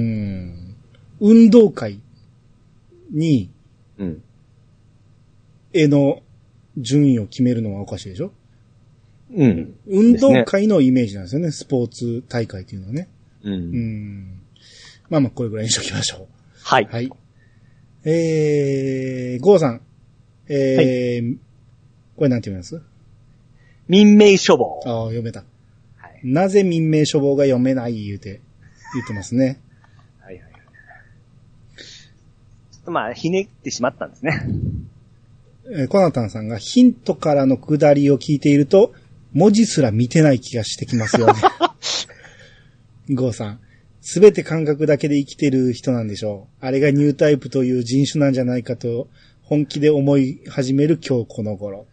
Speaker 1: 運動会に、うん。絵の順位を決めるのはおかしいでしょ？うん。運動会のイメージなんですよね。スポーツ大会っていうのはね。うん。うん。まあまあ、これぐらいにしときましょう。
Speaker 2: はい。
Speaker 1: はい。えー、ゴーさん。えー、はい、これなんて読みます？
Speaker 2: 民名書房。
Speaker 1: ああ、読めた。はい。なぜ民名書房が読めない言うて、言ってますね。はいはいはい。
Speaker 2: ちょっとまあ、ひねってしまったんですね。
Speaker 1: えー、コナタンさんがヒントからの下りを聞いていると、文字すら見てない気がしてきますよね。ゴーさん。すべて感覚だけで生きてる人なんでしょう。あれがニュータイプという人種なんじゃないかと、本気で思い始める今日この頃。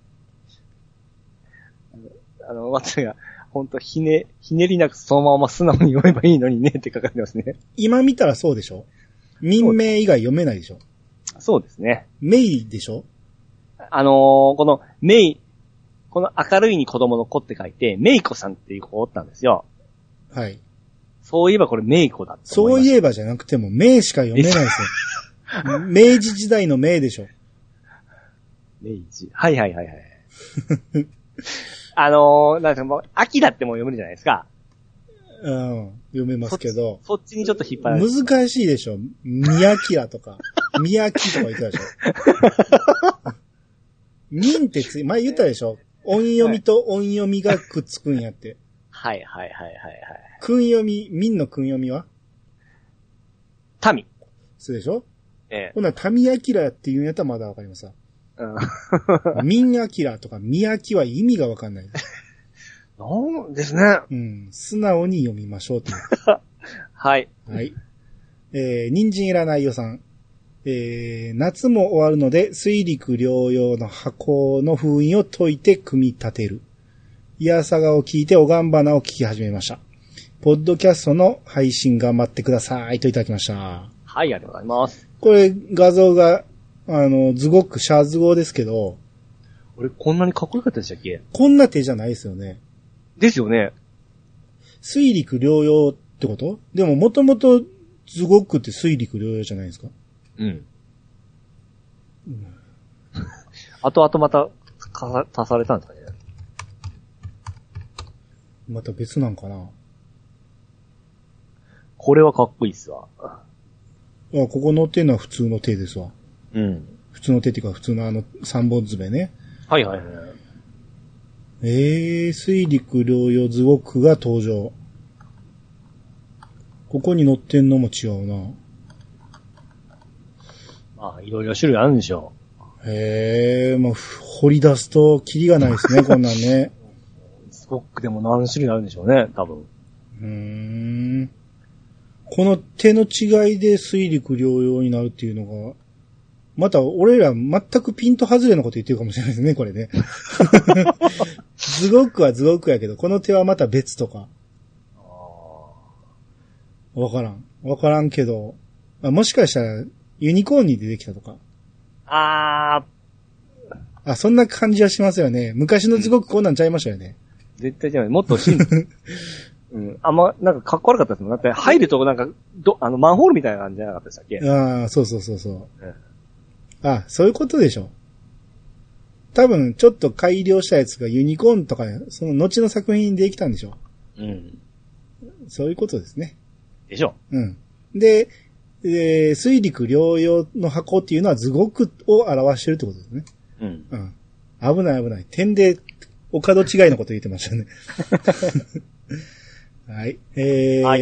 Speaker 2: あの、私が、ほんとひね、ひねりなくそのまま素直に読めばいいのにねって書かれてますね。
Speaker 1: 今見たらそうでしょ？民名以外読めないでしょ？
Speaker 2: そうですね。
Speaker 1: メイでしょ？
Speaker 2: あのー、このメイ、この明るいに子供の子って書いて、メイコさんっていう子おったんですよ。
Speaker 1: はい。
Speaker 2: そういえばこれメイコだって
Speaker 1: 思いました。そういえばじゃなくても、メイしか読めないですよ。明治時代の明でしょ。
Speaker 2: 明治。はいはいはいはい。あのー、なんかもう、秋だってもう読めるじゃないですか。
Speaker 1: うん。読めますけど。
Speaker 2: そ, そっちにちょっと引っ張られる。
Speaker 1: 難しいでしょ。宮キラとか。宮木とか言ってたでしょ。民ってつい、前言ったでしょ。音読みと音読みがくっつくんやって。
Speaker 2: はいはいはいはいはい。
Speaker 1: 訓読み、民の訓読みは
Speaker 2: 民。
Speaker 1: そうでしょ。
Speaker 2: ええ。
Speaker 1: ほな、民明って言うんやったらまだわかりますわ。うん。民明とか宮木は意味がわかんない。
Speaker 2: なんですね。
Speaker 1: うん。素直に読みましょうと。
Speaker 2: はい。
Speaker 1: はい。えー、人参いらないよさん。えー、夏も終わるので、水陸両用の箱の封印を解いて組み立てる。イヤサガを聞いておがんばなを聞き始めました。ポッドキャストの配信頑張ってくださいといただきました。はい、
Speaker 2: ありがとうございます。
Speaker 1: これ画像が、あの、ズゴックシャーズ号ですけど。
Speaker 2: 俺こんなにかっこよかったでしたっけ？
Speaker 1: こんな手じゃないですよね。
Speaker 2: ですよね。
Speaker 1: 水陸両用ってこと？でももともとズゴックって水陸両用じゃないですか？うん。
Speaker 2: うん、あとあとまた足されたんですかね。
Speaker 1: また別なんかな。
Speaker 2: これはかっこいいっすわ。
Speaker 1: あ、ここ乗ってんのは普通の手ですわ。
Speaker 2: うん。
Speaker 1: 普通の手っていうか普通のあの三本爪ね。
Speaker 2: はいはいはい。
Speaker 1: えー、水陸両用ズゴックが登場。ここに乗ってんのも違うな。
Speaker 2: まあ、いろいろ種類あるんでしょ
Speaker 1: う。へえ、もう掘り出すとキリがないですね、こんなんね。
Speaker 2: ズゴックでも何種類あるんでしょうね、多分。
Speaker 1: うーん。この手の違いで水陸両用になるっていうのが、また俺ら全くピント外れのこと言ってるかもしれないですね、これね。ズゴックはズゴックやけど、この手はまた別とか。わからん。わからんけど、あ、もしかしたらユニコーンに出てきたとか。
Speaker 2: あー。
Speaker 1: あ、そんな感じはしますよね。昔のズゴックこんなんちゃいましたよね。
Speaker 2: 絶対じゃない。もっとシンプル。うん。あんま、なんかかっこ悪かったですもん。だって入るとこなんか、ど、あの、マンホールみたいな感じじゃなかったでしたっけ？
Speaker 1: ああ、そうそうそうそう。
Speaker 2: うん、
Speaker 1: あ、そういうことでしょ。多分、ちょっと改良したやつがユニコーンとか、その後の作品にできたんでしょ。
Speaker 2: うん。
Speaker 1: そういうことですね。
Speaker 2: でしょ。
Speaker 1: うん。で、えー、水陸両用の箱っていうのはズゴックを表してるってことですね。
Speaker 2: うん。
Speaker 1: うん。危ない危ない。点で、お門違いのこと言ってましたね。はい。えー、はい、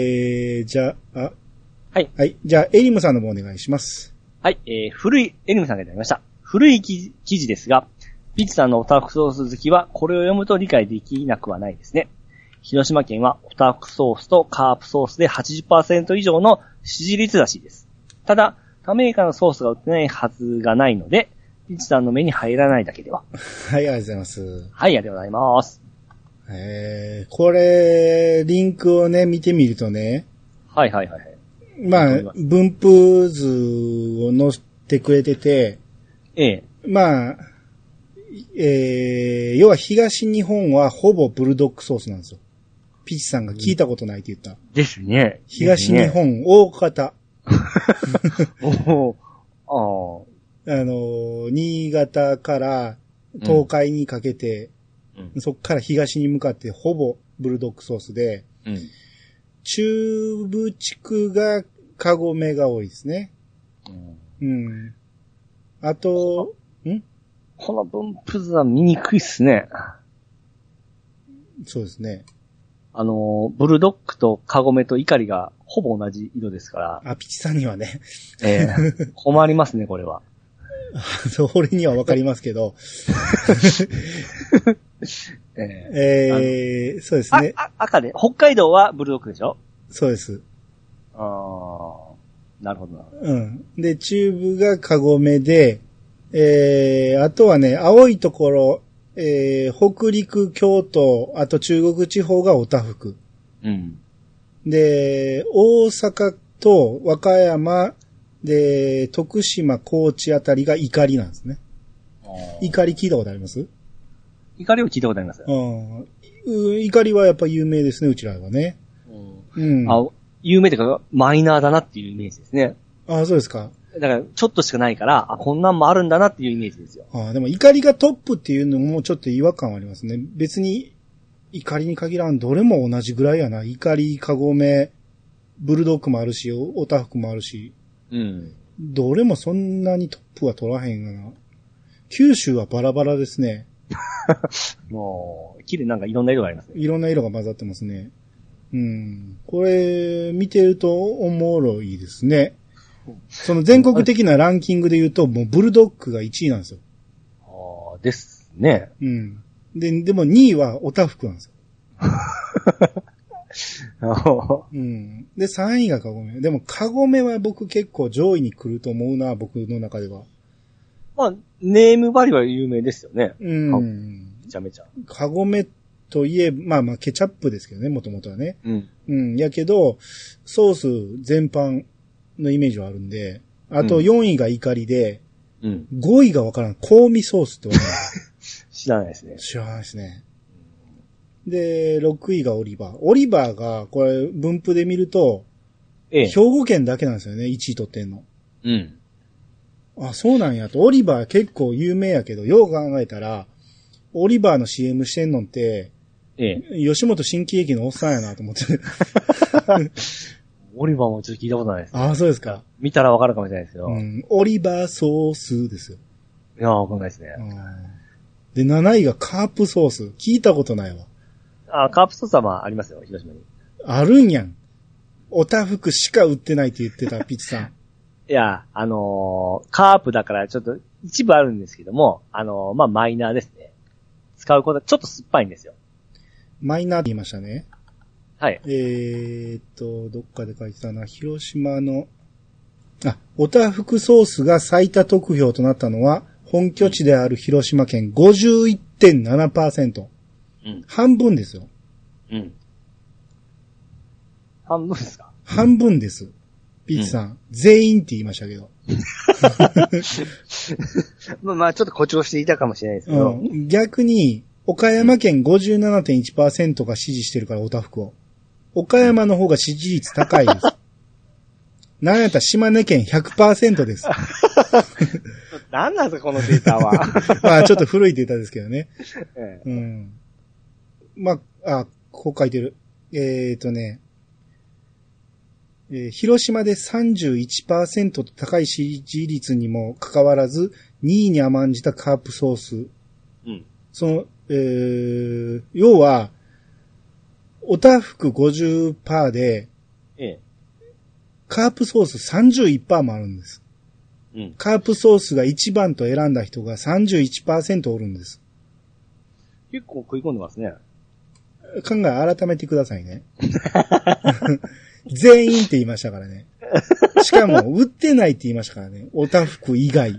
Speaker 1: じゃあ、あ、
Speaker 2: はい。
Speaker 1: はい。じゃあ、エリムさんの方お願いします。
Speaker 2: はい。えー、古い、エリムさんがいただきました。古い記事ですが、ピッチさんのオタフクソース好きは、これを読むと理解できなくはないですね。広島県はオタフクソースとカープソースで はちじゅっパーセント 以上の支持率らしいです。ただ、他メーカーのソースが売ってないはずがないので、ピッチさんの目に入らないだけでは。
Speaker 1: はい、ありがとうございます。
Speaker 2: はい、ありがとうございます。
Speaker 1: えー、これ、リンクをね、見てみるとね。
Speaker 2: はいはいはい。
Speaker 1: まあ、分布図を載せてくれてて。
Speaker 2: ええ。
Speaker 1: まあ、えー、要は東日本はほぼブルドックソースなんですよ。ピッチさんが聞いたことないって言った。
Speaker 2: ですね。
Speaker 1: 東日本、大方。
Speaker 2: おあ
Speaker 1: あの、新潟から東海にかけて、うん、そっから東に向かってほぼブルドックソースで、うん、中部地区がカゴメが多いですね。うん。うん、あと、ん
Speaker 2: この分布図は見にくいっすね。
Speaker 1: そうですね。
Speaker 2: あの、ブルドックとカゴメとイカリがほぼ同じ色ですから。
Speaker 1: あ、ピチさんにはね。
Speaker 2: ええー、困りますね、これは。
Speaker 1: そう、俺にはわかりますけど。えー、えー、そうですね。
Speaker 2: あ、あ、赤で、北海道はブルドックでしょ？
Speaker 1: そうです。
Speaker 2: ああ、なるほどな。
Speaker 1: うん。で、中部がカゴメで、えー、あとはね、青いところ、えー、北陸、京都、あと中国地方がオタフク。うん。で、大阪と和歌山、で、徳島、高知あたりが怒りなんですね。怒り聞いたことあります？
Speaker 2: 怒りを聞いたことあります。
Speaker 1: うん。怒りはやっぱ有名ですね、うちらはね。
Speaker 2: うん。うん、あ、有名というか、マイナーだなっていうイメージですね。
Speaker 1: ああ、そうですか。
Speaker 2: だから、ちょっとしかないから、あ、こんなんもあるんだなっていうイメージですよ。
Speaker 1: ああ、でも怒りがトップっていうのもちょっと違和感ありますね。別に、怒りに限らん、どれも同じぐらいやな。怒り、カゴメ、ブルドッグもあるし、オタフクもあるし。うん。どれもそんなにトップは取らへんがな。九州はバラバラですね。
Speaker 2: もう、綺麗なんかいろんな色がありますね。
Speaker 1: いろんな色が混ざってますね。うん。これ、見てるとおもろいですね。その全国的なランキングで言うと、もうブルドッグがいちいなんですよ。
Speaker 2: ああ、ですね。
Speaker 1: うん。で、でもにいはオタフクなんですよ。うん。で、さんいがカゴメ。でもカゴメは僕結構上位に来ると思うな、僕の中では。
Speaker 2: まあ、ネームバリは有名ですよね。
Speaker 1: うん。
Speaker 2: めちゃめちゃ。
Speaker 1: カゴメといえば、まあまあケチャップですけどね、もともとはね。うん。うん。やけど、ソース全般のイメージはあるんで、あとよんいが怒りで、うん、ごいがわからん。香味ソースってわかる
Speaker 2: 知らないですね。
Speaker 1: 知らないですね。で、ろくいがオリバー。オリバーが、これ、分布で見ると、ええ、兵庫県だけなんですよね、いちい取ってんの。うん。あ、そうなんやと。オリバー結構有名やけど、よう考えたら、オリバーの シーエム してんのって、
Speaker 2: ええ。
Speaker 1: 吉本新喜劇のおっさんやなと思って。
Speaker 2: オリバーもちょっと聞いたことないです、ね。
Speaker 1: ああ、そうですか。
Speaker 2: 見たらわかるかもしれないですけど。
Speaker 1: うん。オリバーソースですよ。
Speaker 2: いやー、わかんないですね。
Speaker 1: で、なないがカープソース。聞いたことないわ。
Speaker 2: あ、カープソースはまあありますよ、広島に。
Speaker 1: あるんやん。おたふくしか売ってないって言ってた、ピッチさん。
Speaker 2: いや、あのー、カープだからちょっと一部あるんですけども、あのー、まあマイナーですね。使うことはちょっと酸っぱいんですよ。
Speaker 1: マイナーって言いましたね。
Speaker 2: はい。
Speaker 1: えーっと、どっかで書いてたな、広島の、あ、おたふくソースが最多得票となったのは、本拠地である広島県 ごじゅういってんななパーセント。うん。半分ですよ。うん。
Speaker 2: 半分ですか？
Speaker 1: 半分です。ピーチさん、うん、全員って言いましたけど。
Speaker 2: まあまあ、ちょっと誇張していたかもしれないですけど。
Speaker 1: うん、逆に、岡山県 ごじゅうななてんいちパーセント が支持してるから、おたふくを。岡山の方が支持率高いです。なんやったら島根県 ひゃくパーセント です。
Speaker 2: 何なんですか、このデータは。
Speaker 1: まあ、ちょっと古いデータですけどね。ええ、うん。まあ、あ、こう書いてる。えーとね、えー、広島で さんじゅういちパーセント と高い支持率にもかかわらず、にいに甘んじたカープソース。うん。その、えー、要は、おたふく ごじゅっパーセント で、ええ、カープソース さんじゅういちパーセント もあるんです。うん。カープソースがいちばんと選んだ人が さんじゅういちパーセント おるんです。
Speaker 2: 結構食い込んでますね。
Speaker 1: 考え改めてくださいね。全員って言いましたからね。しかも、売ってないって言いましたからね。おたふく以外。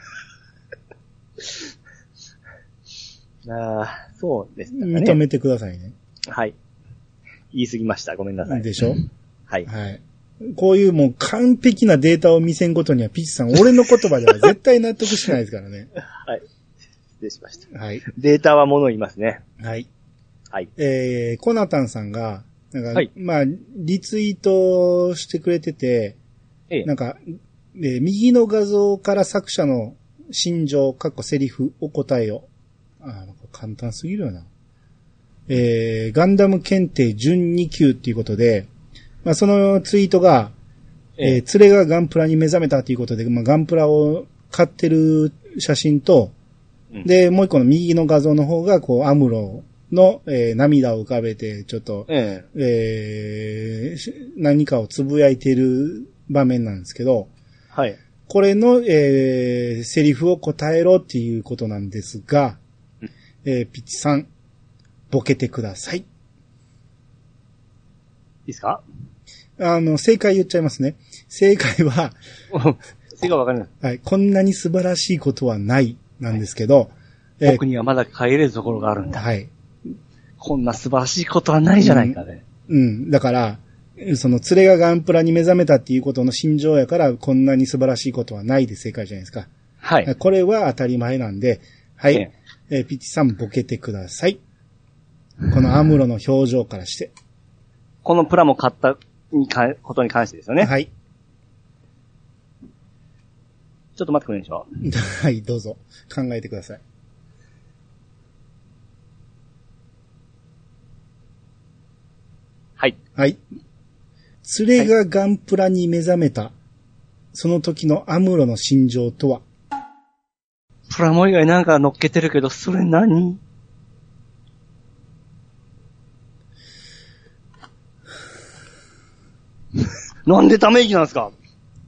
Speaker 2: ああ、そうですね。
Speaker 1: 認めてくださいね。
Speaker 2: はい。言い過ぎました。ごめんなさい。
Speaker 1: でしょ？
Speaker 2: はい。
Speaker 1: はい。こういうもう完璧なデータを見せんことには、ピッチさん、俺の言葉では絶対納得しないですからね。
Speaker 2: はい。失礼しました。
Speaker 1: はい。
Speaker 2: データはもの言いますね。
Speaker 1: はい。
Speaker 2: はい。
Speaker 1: えー、コナタンさんが、なんか、はい、まあ、リツイートしてくれてて、ええ、なんか、えー、右の画像から作者の心情、かっこセリフを答えよ。あ、なんか簡単すぎるよな。えー、ガンダム検定準に級っていうことで、まあ、そのツイートが、えー、連れがガンプラに目覚めたっていうことで、まあ、ガンプラを買ってる写真と、うん、で、もう一個の右の画像の方が、こう、アムロの、えー、涙を浮かべて、ちょっと、えええー、何かをつぶやいている場面なんですけど、はい。これの、えー、セリフを答えろっていうことなんですが、うん、えー、ピッチさん、ボケてください。いい
Speaker 2: ですか？
Speaker 1: あの、正解言っちゃいますね。正解は、
Speaker 2: 正解わかんない。
Speaker 1: はい。こんなに素晴らしいことはないなんですけど、
Speaker 2: はい、僕にはまだ帰れるところがあるんだ。
Speaker 1: はい。
Speaker 2: こんな素晴らしいことはないじゃないかね。
Speaker 1: うん。うん、だから、その連れがガンプラに目覚めたっていうことの心情やから、こんなに素晴らしいことはないで正解じゃないですか。はい。これは当たり前なんで、はい。えええー、ピッチさんボケてください。このアムロの表情からして。
Speaker 2: このプラも買ったにかことに関してですよね。はい。ちょっと待ってくれるでしょ。
Speaker 1: はい、どうぞ。考えてください。
Speaker 2: はい。
Speaker 1: はい。連れがガンプラに目覚めた、はい、その時のアムロの心情とは？
Speaker 2: プラモ以外なんか乗っけてるけど、それ何？なんでため息なんですか？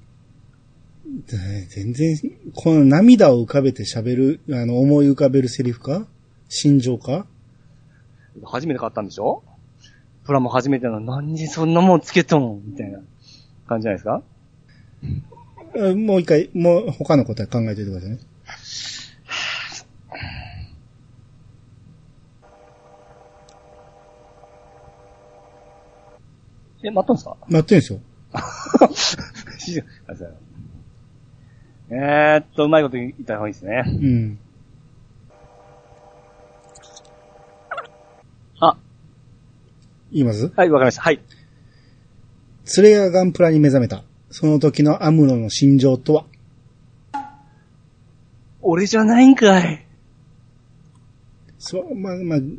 Speaker 1: 全然、この涙を浮かべて喋る、あの、思い浮かべるセリフか？心情か？
Speaker 2: 初めて買ったんでしょ？プラも初めてなの何にそんなもんつけとんみたいな感じじゃないですか？
Speaker 1: もう一回、もう他の答え考えておいてくださいね。
Speaker 2: え、待ったんですか？
Speaker 1: 待ってんすよ。
Speaker 2: えーっと、うまいこと言った方がいいですね。うん。あ。
Speaker 1: 言います？
Speaker 2: はい、わかりました。はい。
Speaker 1: 連れがガンプラに目覚めた。その時のアムロの心情とは？
Speaker 2: 俺じゃないんかい。
Speaker 1: そう、まあ、まあ、うん、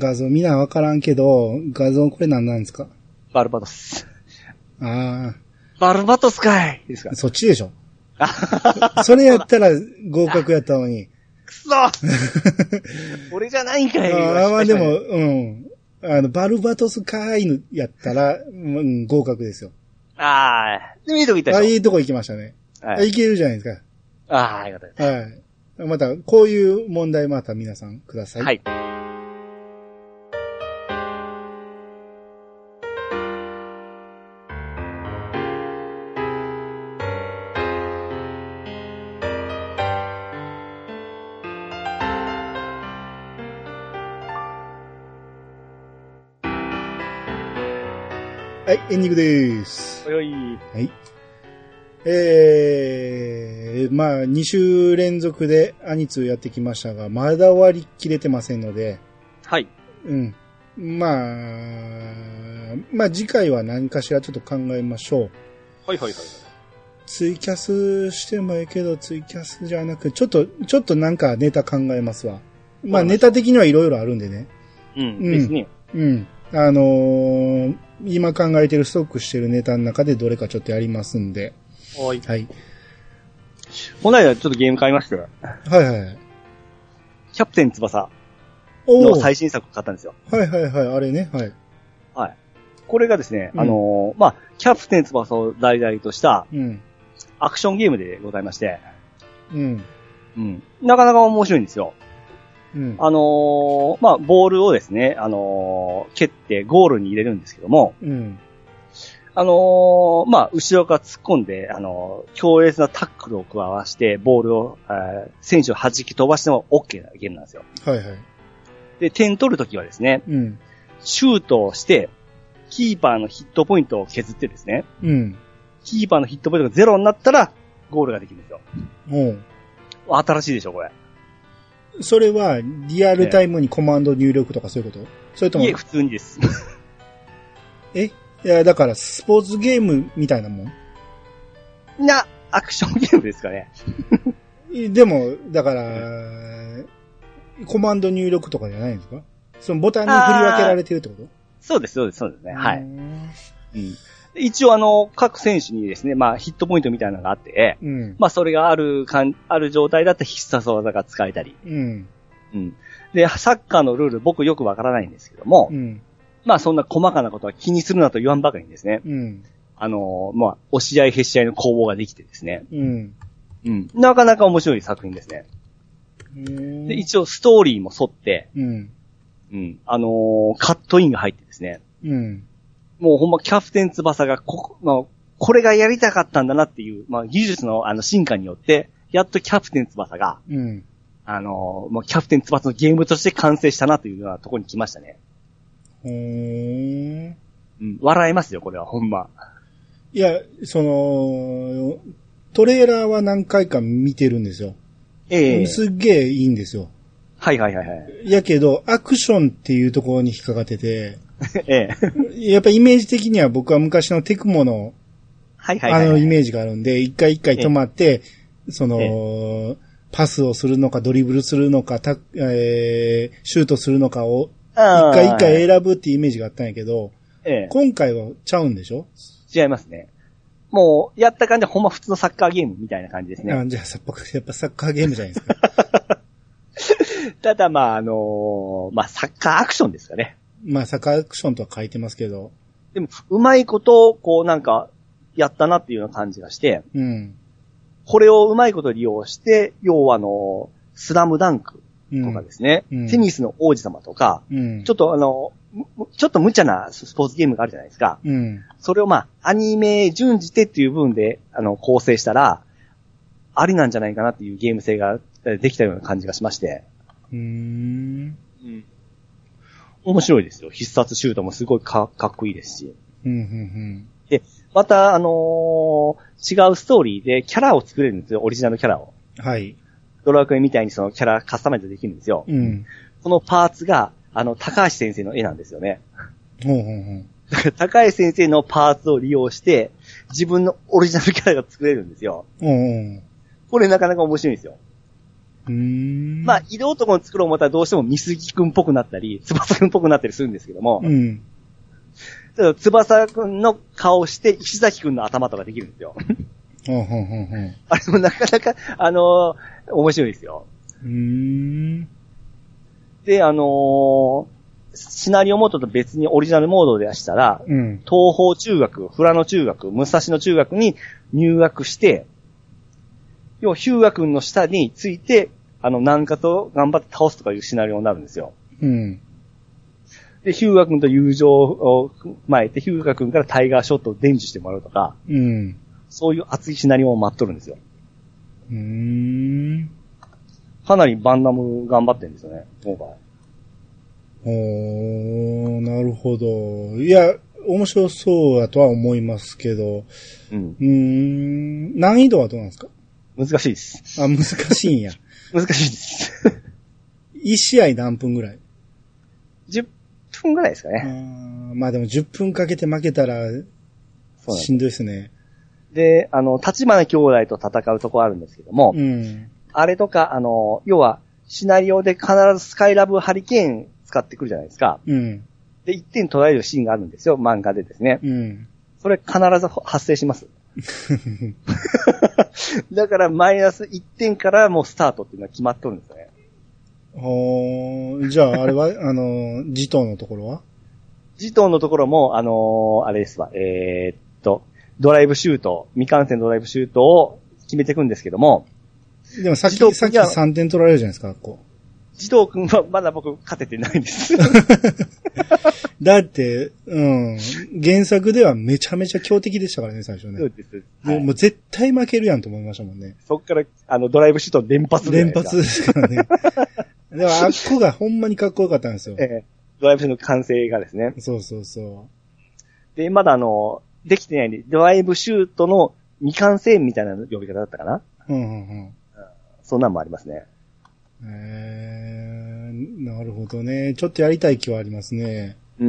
Speaker 1: 画像見なわからんけど、画像これ何なんですか？
Speaker 2: バルバトス。
Speaker 1: ああ。
Speaker 2: バルバトスかいですか？
Speaker 1: そっちでしょ。それやったら合格やったのに。
Speaker 2: くそ俺じゃないんかい。
Speaker 1: ああ、まあでも、うん。あの、バルバトスかーいやったら、うん、合格ですよ。
Speaker 2: ああ、いいとこ行ったでしょ。
Speaker 1: あ、いいとこ行きましたね。はい。いけるじゃないですか。
Speaker 2: ああ、よかった。
Speaker 1: はい。また、こういう問題また皆さんください。
Speaker 2: はい。
Speaker 1: はい、エンディングです。
Speaker 2: はい。
Speaker 1: はい。えー、まあ、に週連続でアニツーやってきましたが、まだ終わりきれてませんので。
Speaker 2: はい。
Speaker 1: うん。まあ、まあ次回は何かしらちょっと考えましょう。
Speaker 2: はいはいはい。
Speaker 1: ツイキャスしてもいいけど、ツイキャスじゃなく、ちょっと、ちょっとなんかネタ考えますわ。まあネタ的にはいろいろあるんでね。
Speaker 2: うん。うん。ですね。
Speaker 1: うん。あのー、今考えてるストックしてるネタの中でどれかちょっとやりますんで。
Speaker 2: はい。
Speaker 1: はい。
Speaker 2: この間ちょっとゲーム買いましたよ。
Speaker 1: はいはい。
Speaker 2: キャプテン翼の最新作を買ったんですよ。
Speaker 1: はいはいはい。あれね。はい。
Speaker 2: はい。これがですね、うん、あのー、まあ、キャプテン翼を題材とした、うん。アクションゲームでございまして。うん。うん。なかなか面白いんですよ。うん、あのー、まあ、ボールをですね、あのー、蹴ってゴールに入れるんですけども、うん、あのー、まあ、後ろから突っ込んで、あのー、強烈なタックルを加わして、ボールを、えー、選手を弾き飛ばしても OK なゲームなんですよ。はいはい。で、点取るときはですね、うん、シュートをして、キーパーのヒットポイントを削ってですね、うん、キーパーのヒットポイントがゼロになったら、ゴールができるんですよ。うん。新しいでしょ、これ。
Speaker 1: それは、リアルタイムにコマンド入力とかそういうこと？それとも。
Speaker 2: いえ、普通にです。
Speaker 1: え？いや、だから、スポーツゲームみたいなもん？
Speaker 2: な、アクションゲームですかね。
Speaker 1: でも、だから、コマンド入力とかじゃないんですか？そのボタンに振り分けられてるってこと？
Speaker 2: そうです、そうです、そうですね。はい。うん、一応あの、各選手にですね、まあヒットポイントみたいなのがあって、うん、まあそれがあるかん、ある状態だったら必殺技が使えたり。うん。うん。で、サッカーのルール僕よくわからないんですけども、うん、まあそんな細かなことは気にするなと言わんばかりにですね、うん、あの、まあ押し合いへし合いの攻防ができてですね、うん。うん。なかなか面白い作品ですね。で、一応ストーリーも沿って、うん。うん。あのー、カットインが入ってですね、うん。もうほんまキャプテン翼がこ、まあ、これがやりたかったんだなっていう、まあ技術のあの進化によって、やっとキャプテン翼が、うん、あのー、もうキャプテン翼のゲームとして完成したなというようなところに来ましたね。へー。うん、笑えますよ、これはほんま。
Speaker 1: いや、その、トレーラーは何回か見てるんですよ。ええー。すっげえいいんですよ。
Speaker 2: はいはいはいはい。
Speaker 1: やけど、アクションっていうところに引っかかってて、
Speaker 2: ええ。
Speaker 1: やっぱイメージ的には僕は昔のテクモの、はいはいはい、あのイメージがあるんで、一回一回止まって、えその、えパスをするのか、ドリブルするのか、たえー、シュートするのかを、一回一回選ぶっていうイメージがあったんやけど、ええ、今回はちゃうんでしょ？
Speaker 2: 違いますね。もう、やった感じはほんま普通のサッカーゲームみたいな感じですね。
Speaker 1: あ、じゃあ、やっぱサッカーゲームじゃないですか。
Speaker 2: ただまあ、あのー、まあ、サッカーアクションですかね。
Speaker 1: まあ、サッカーアクションとは書いてますけど。
Speaker 2: でも、うまいこと、こうなんか、やったなっていうような感じがして、うん。これをうまいこと利用して、要はあの、スラムダンクとかですね、うん、テニスの王子様とか、うん、ちょっとあの、ちょっと無茶なスポーツゲームがあるじゃないですか。うん、それをまあ、アニメ順じてっていう部分で、あの、構成したら、ありなんじゃないかなっていうゲーム性ができたような感じがしまして。うーん。うん。面白いですよ。必殺シュートもすごい か, かっこいいですし。うんうんうん、で、また、あのー、違うストーリーでキャラを作れるんですよ。オリジナルキャラを。はい。ドラクエみたいにそのキャラカスタマイズできるんですよ。うん。このパーツが、あの、高橋先生の絵なんですよね。ほうほうほう。だから高橋先生のパーツを利用して、自分のオリジナルキャラが作れるんですよ。うんうん。これなかなか面白いんですよ。
Speaker 1: うーん。
Speaker 2: まあ、色男を作ろう思ったらどうしてもミスギくんっぽくなったり、翼くんっぽくなったりするんですけども、
Speaker 1: うん。
Speaker 2: 翼くんの顔して石崎くんの頭とかできるんですよ。
Speaker 1: ほうほうほうほう。
Speaker 2: あれもなかなか、あのー、面白いですよ。
Speaker 1: うーん。
Speaker 2: で、あのー、シナリオモードと別にオリジナルモードでしたら、
Speaker 1: うん、
Speaker 2: 東方中学、富良野中学、武蔵野中学に入学して、要はヒューガ君の下について、あの、南下と頑張って倒すとかいうシナリオになるんですよ。
Speaker 1: うん。
Speaker 2: で、ヒューガ君と友情を踏まえて、ヒューガ君からタイガーショットを伝授してもらうとか、
Speaker 1: うん。
Speaker 2: そういう熱いシナリオを待っとるんですよ。
Speaker 1: うーん。
Speaker 2: かなりバンダム頑張ってるんですよね、今回。
Speaker 1: おー、なるほど。いや、面白そうだとは思いますけど、うん。うーん、難易度はどうなんですか？
Speaker 2: 難しいです。
Speaker 1: あ、難しいんや。
Speaker 2: 難しいです。
Speaker 1: 一試合何分ぐらい？
Speaker 2: じゅっぷんぐらいですかね。
Speaker 1: あまあでもじゅっぷんかけて負けたら、しんどいですね。
Speaker 2: で、あの、立花兄弟と戦うとこあるんですけども、
Speaker 1: うん、
Speaker 2: あれとか、あの、要は、シナリオで必ずスカイラブハリケーン使ってくるじゃないですか。
Speaker 1: うん、
Speaker 2: で、いってん取られるシーンがあるんですよ、漫画でですね。
Speaker 1: うん、そ
Speaker 2: れ必ず発生します。だからマイナスいってんからもうスタートっていうのは決まっとるんですよね。
Speaker 1: おー、じゃああれは、あの、ジトーのところは？
Speaker 2: ジトーのところも、あのー、あれですわ、えー、っと、ドライブシュート、未完成ドライブシュートを決めていくんですけども。
Speaker 1: でもさっき、さっきさんてん取られるじゃないですか、こう。
Speaker 2: ジトー君はまだ僕勝ててないんです。
Speaker 1: だって、うん。原作ではめちゃめちゃ強敵でしたからね、最初ね。
Speaker 2: そうです。
Speaker 1: はい、もう絶対負けるやんと思いましたもんね。
Speaker 2: そっから、あの、ドライブシュート連発
Speaker 1: 連発ですからね。でも、あっこがほんまにかっこよかったんですよ。
Speaker 2: ええ、ドライブシュートの完成がですね。
Speaker 1: そうそうそう。
Speaker 2: で、まだあの、できてないんで、ドライブシュートの未完成みたいな呼び方だったかな。
Speaker 1: うんうんうん。
Speaker 2: そんなんもありますね。
Speaker 1: えー、なるほどね。ちょっとやりたい気はありますね。
Speaker 2: うん。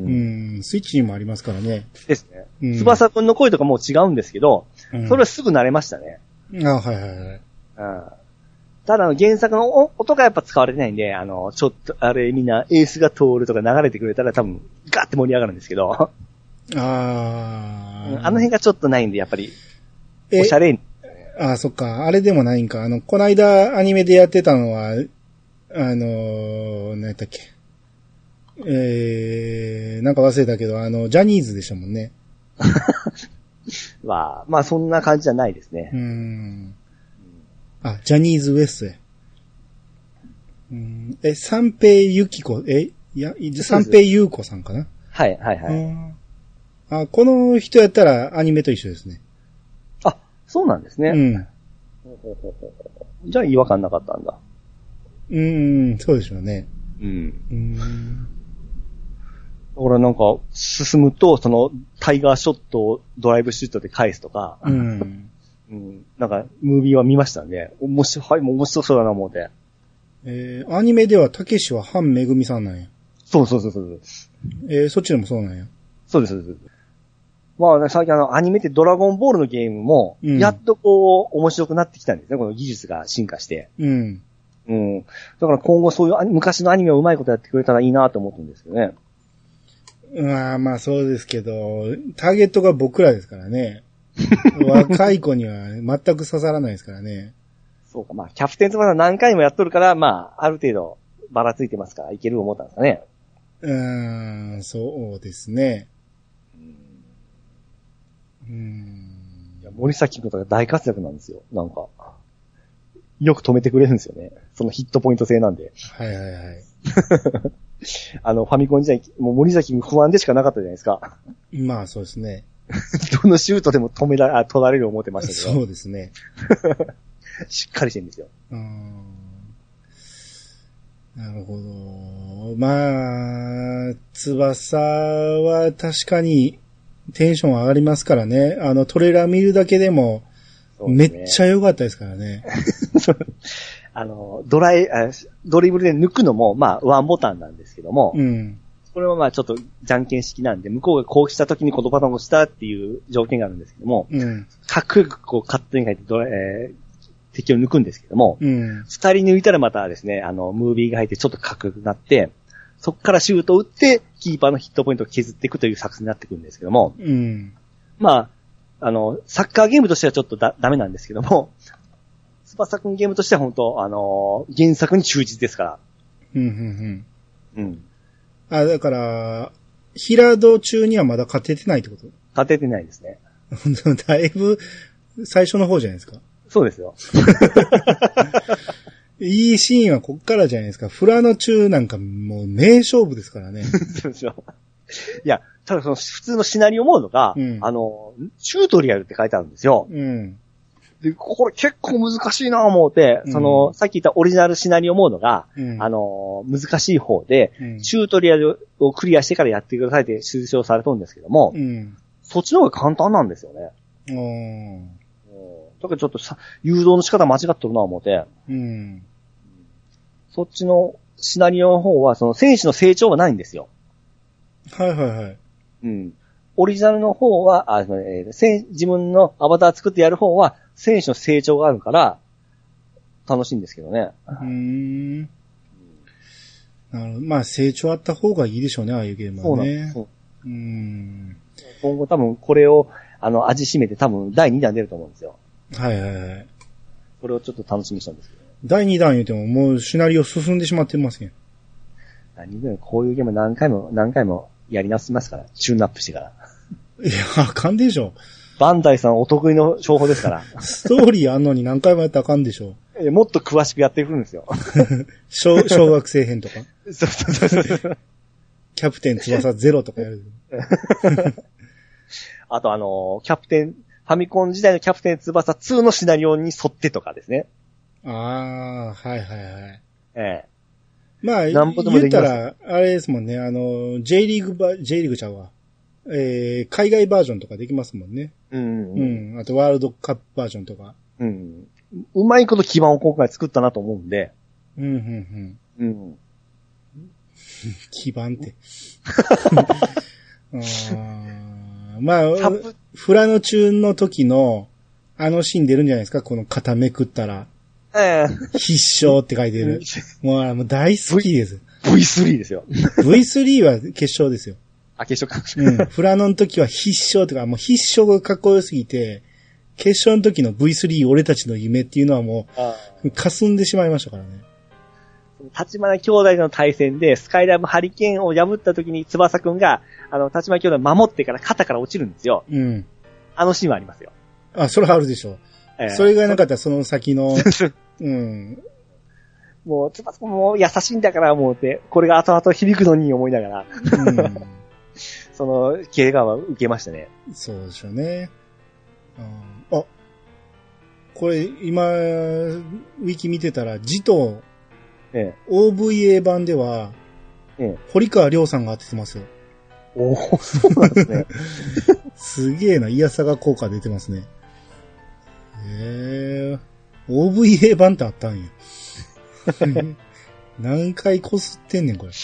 Speaker 1: うん。スイッチにもありますからね。
Speaker 2: ですね。うん、翼くんの声とかもう違うんですけど、うん、それはすぐ慣れましたね。
Speaker 1: あ、はいはいはい。うん。
Speaker 2: ただ、原作の音がやっぱ使われてないんで、あの、ちょっと、あれみんなエースが通るとか流れてくれたら多分、ガーって盛り上がるんですけど。ああ。あの辺がちょっとないんで、やっぱり、おしゃれに。
Speaker 1: ああ、そっか。あれでもないんか。あの、こないだアニメでやってたのは、あのー、何やったっけ。えー、なんか忘れたけど、あの、ジャニーズでしたもんね。
Speaker 2: まあ、まあそんな感じじゃないですね。
Speaker 1: うん。あ、ジャニーズウエストへ。うん、え、三平ゆきこ、え、いや、三平優子さんかな？
Speaker 2: はいはいはい。
Speaker 1: あ、この人やったらアニメと一緒ですね。
Speaker 2: あ、そうなんですね。うん。じゃあ違和感なかったんだ。
Speaker 1: うーん、そうでしょうね。
Speaker 2: うん。うーん。だからなんか、進むと、その、タイガーショットをドライブシュートで返すとか、うん。うん、なんか、ムービーは見ましたね。面白い、はい、もう面白そうだな思って。
Speaker 1: えー、アニメでは、たけしはハンめぐみさんなんや。
Speaker 2: そうそうそうそう。
Speaker 1: えー、そっちでもそうなんや。
Speaker 2: そうです、そうです。まあ、ね、最近あの、アニメってドラゴンボールのゲームも、うん、やっとこう、面白くなってきたんですね。この技術が進化して。うん。うん。だから今後そういう昔のアニメをうまいことやってくれたらいいなと思ってるんですけどね。
Speaker 1: まあまあそうですけど、ターゲットが僕らですからね。若い子には全く刺さらないですからね。
Speaker 2: そうか、まあ、キャプテン翼何回もやっとるから、まあ、ある程度ばらついてますから、いける思ったんですかね。
Speaker 1: うーん、そうですね。
Speaker 2: うーん。いや、森崎君とか大活躍なんですよ。なんか。よく止めてくれるんですよね。そのヒットポイント制なんで。
Speaker 1: はいはいはい。
Speaker 2: あの、ファミコン時代、もう森崎君不安でしかなかったじゃないですか。
Speaker 1: まあそうですね。
Speaker 2: どのシュートでも止めら、あ、取られる思ってましたけ
Speaker 1: ど。そうですね。
Speaker 2: しっかりしてるんですよ。
Speaker 1: うーん。なるほど。まあ、翼は確かにテンション上がりますからね。あのトレーラー見るだけでも、めっちゃ良かったですからね。
Speaker 2: あの、ドライ、ドリブルで抜くのも、まあ、ワンボタンなんですけども、うん、これはまあちょっとじゃんけん式なんで、向こうがこうした時にこのボタンを押したっていう条件があるんですけども、うん、かっこよくこうカットに書いてドラ、えー、 敵を抜くんですけども、
Speaker 1: うん。
Speaker 2: 二人抜いたらまたですね、あの、ムービーが入ってちょっとかっこよくなって、そこからシュートを打って、キーパーのヒットポイントを削っていくという作戦になってくるんですけども、
Speaker 1: うん。
Speaker 2: まあ、あの、サッカーゲームとしてはちょっとだ、ダメなんですけども、翼くんゲームとしては本当、あの、原作に忠実ですから。
Speaker 1: うん、うん、
Speaker 2: うん。うん。
Speaker 1: あ、だから、平戸中にはまだ勝ててないってこと？
Speaker 2: 勝ててないですね。
Speaker 1: だいぶ、最初の方じゃないですか。
Speaker 2: そうですよ。
Speaker 1: いいシーンはこっからじゃないですか。フラノ中なんかもう名勝負ですからね。
Speaker 2: そうですよ。いや、ただその普通のシナリオモードが、うん、あの、チュートリアルって書いてあるんですよ。
Speaker 1: うん。
Speaker 2: で、これ結構難しいなぁ思って、うん、その、さっき言ったオリジナルシナリオモードが、うん、あの、難しい方で、うん、チュートリアルをクリアしてからやってくださいって推奨されたんですけども、うん、そっちの方が簡単なんですよね。うん。だからちょっとさ、誘導の仕方間違ってるなぁ思って、うん。そっちのシナリオの方は、その選手の成長がないんですよ。
Speaker 1: はいはいはい。
Speaker 2: うん。オリジナルの方は、あ、えー、自分のアバター作ってやる方は、選手の成長があるから、楽しいんですけどね。
Speaker 1: うーん。なるほど。まあ、成長あった方がいいでしょうね、ああいうゲームはね。そうなんです。そう。うーん。
Speaker 2: 今後多分これを、あの、味しめて多分だいにだん出ると思うんですよ。
Speaker 1: はいはいはい。
Speaker 2: これをちょっと楽しみにしたんですけど。
Speaker 1: だいにだん言うてももうシナリオ進んでしまってますね。
Speaker 2: 何でもこういうゲーム何回も何回もやり直しますから。チューンアップしてから。
Speaker 1: いや、あかんでしょ。
Speaker 2: バンダイさんお得意の情報ですから。
Speaker 1: ストーリーあんのに何回もやったらあかんでしょ。
Speaker 2: え、もっと詳しくやっていくんですよ。
Speaker 1: 小、小学生編とか。
Speaker 2: そうそうそうそう。
Speaker 1: キャプテン翼ゼロとかやる。
Speaker 2: あとあの、キャプテン、ファミコン時代のキャプテン翼ツーのシナリオに沿ってとかですね。
Speaker 1: ああ、はいはいはい。
Speaker 2: ええ。
Speaker 1: まあ、言ったら、あれですもんね、あの、J リーグば、J リーグちゃうわ。えー、海外バージョンとかできますもんね。うん、うん。うん。あとワールドカップバージョンとか。
Speaker 2: うん。うまいこと基盤を今回作ったなと思うんで。
Speaker 1: うん、うん、うん。うん。基盤って。あまあ、フラノ中の時の、あのシーン出るんじゃないですか、この肩めくったら。ええ。必勝って書いてる。もう、もう大好きです。
Speaker 2: ブイスリー ですよ。
Speaker 1: ブイスリー は決勝ですよ。
Speaker 2: あ、決勝か。
Speaker 1: うん。フラノの時は必勝とか、もう必勝がかっこよすぎて、決勝の時の ブイスリー 俺たちの夢っていうのはもう、霞んでしまいましたからね。
Speaker 2: 立花兄弟の対戦で、スカイラブハリケーンを破った時に翼くんが、あの、立花兄弟を守ってから肩から落ちるんですよ。うん。あのシーンはありますよ。
Speaker 1: あ、それはあるでしょ。えー、それがなかったらその先の、うん。
Speaker 2: もう、翼くんも優しいんだから思って、これが後々響くのに思いながら、うん、その、怪我は受けましたね。
Speaker 1: そうでしょうね。あ、あこれ、今、ウィキ見てたら、ジトー、ええ、オーブイエー 版では、ええ、堀川亮さんが当ててますよ。
Speaker 2: おお、そうなんですね。
Speaker 1: すげえな、イヤサガ効果出てますね。へえ、オーブイエー 版ってあったんや。何回こすってんねん、これ。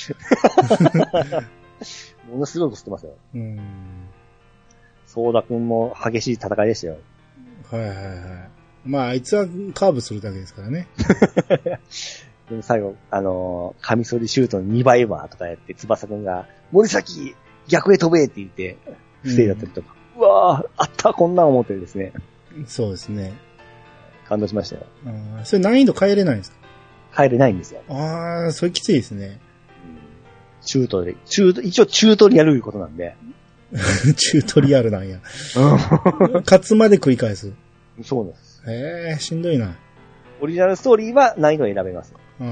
Speaker 2: ものすごいこすってますよ。うん。ソーダくんも激しい戦いでしたよ。
Speaker 1: はいはいはい。まあ、あいつはカーブするだけですからね。
Speaker 2: でも最後、あのー、カミソリシュートのにばいはとかやって、翼くんが、森崎、逆へ飛べって言って、防いだったりとか。うん、うわぁ、あった、こんなん思ってですね。
Speaker 1: そうですね。
Speaker 2: 感動しましたよ。
Speaker 1: あそれ難易度変えれないんですか？
Speaker 2: 変えれないんですよ。
Speaker 1: ああ、それきついですね。
Speaker 2: チュートで、チュート、一応チュートリアルいうことなんで。
Speaker 1: チュートリアルなんや。勝つまで繰り返す。
Speaker 2: そうです。
Speaker 1: へえ、しんどいな。
Speaker 2: オリジナルストーリーは難易度を選べます。うん。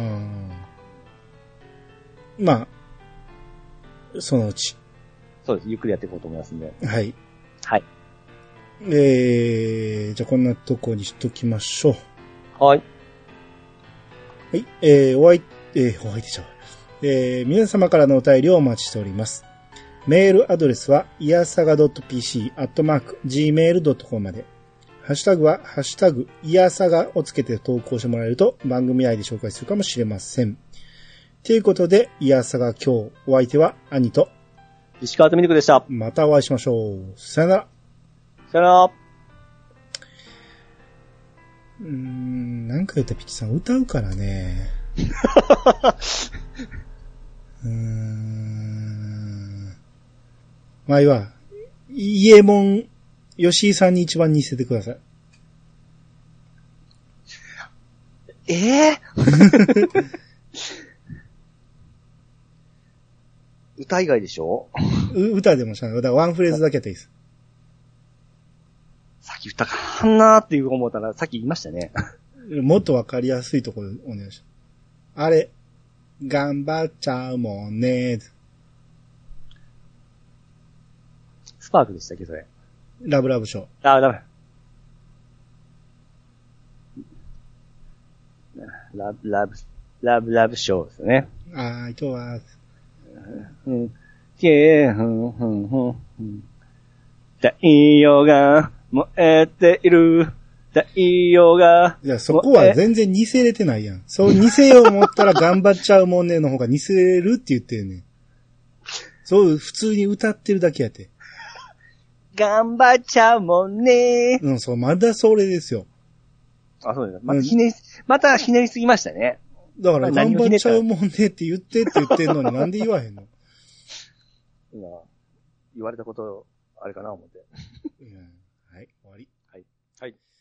Speaker 1: まあ、そのうち。
Speaker 2: そうです。ゆっくりやっていこうと思いますんで。
Speaker 1: はい。
Speaker 2: はい。
Speaker 1: えー、じゃあこんなとこにしときましょ
Speaker 2: う。はい。
Speaker 1: はい。えー、お相手、えー、お相手ちゃう。えー、皆様からのお便りをお待ちしております。メールアドレスは、いやさが .pc、アットマーク、ジーメールドットコム まで。ハッシュタグは、ハッシュタグ、いやさがをつけて投稿してもらえると、番組内で紹介するかもしれません。ということで、いやさが今日、お相手は、兄と、
Speaker 2: 石川とみにくでした。
Speaker 1: またお会いしましょう。さよなら。
Speaker 2: さよなら。
Speaker 1: うーん、なんか言ったらピチさん歌うからね。うーん。まあいいわ。イエモン、吉井さんに一番似せてください。
Speaker 2: ええー、歌以外でしょ？
Speaker 1: う歌でもしない。だからワンフレーズだけでいいです。
Speaker 2: さっき歌かんなーっていう思ったら、さっき言いましたね。
Speaker 1: もっとわかりやすいところお願いします。あれ、頑張っちゃうもんね。
Speaker 2: スパークでしたっけ、それ。
Speaker 1: ラブラブショー。
Speaker 2: あ、ダメ。ラブ、ラブ、ラブ、ラブショーですよね。
Speaker 1: ああ、今日は、
Speaker 2: うん。けー、ふん、ふん、ふん、ふん。太陽が燃えている。太陽が。
Speaker 1: いや、そこは全然似せれてないやん。そう似せよう思ったら頑張っちゃうもんねの方が似せれるって言ってんねん。そう、普通に歌ってるだけやて。
Speaker 2: 頑張っちゃうもんね。
Speaker 1: うん、そう、まだそれですよ。
Speaker 2: あ、そうですか。またひねり、またひねりすぎましたね。
Speaker 1: だから、頑張っちゃうもんねって言ってって言ってんのになんで言わへんの？
Speaker 2: 今、言われたこと、あれかな思って。
Speaker 1: うん、はい、終わり。
Speaker 2: はい。はい。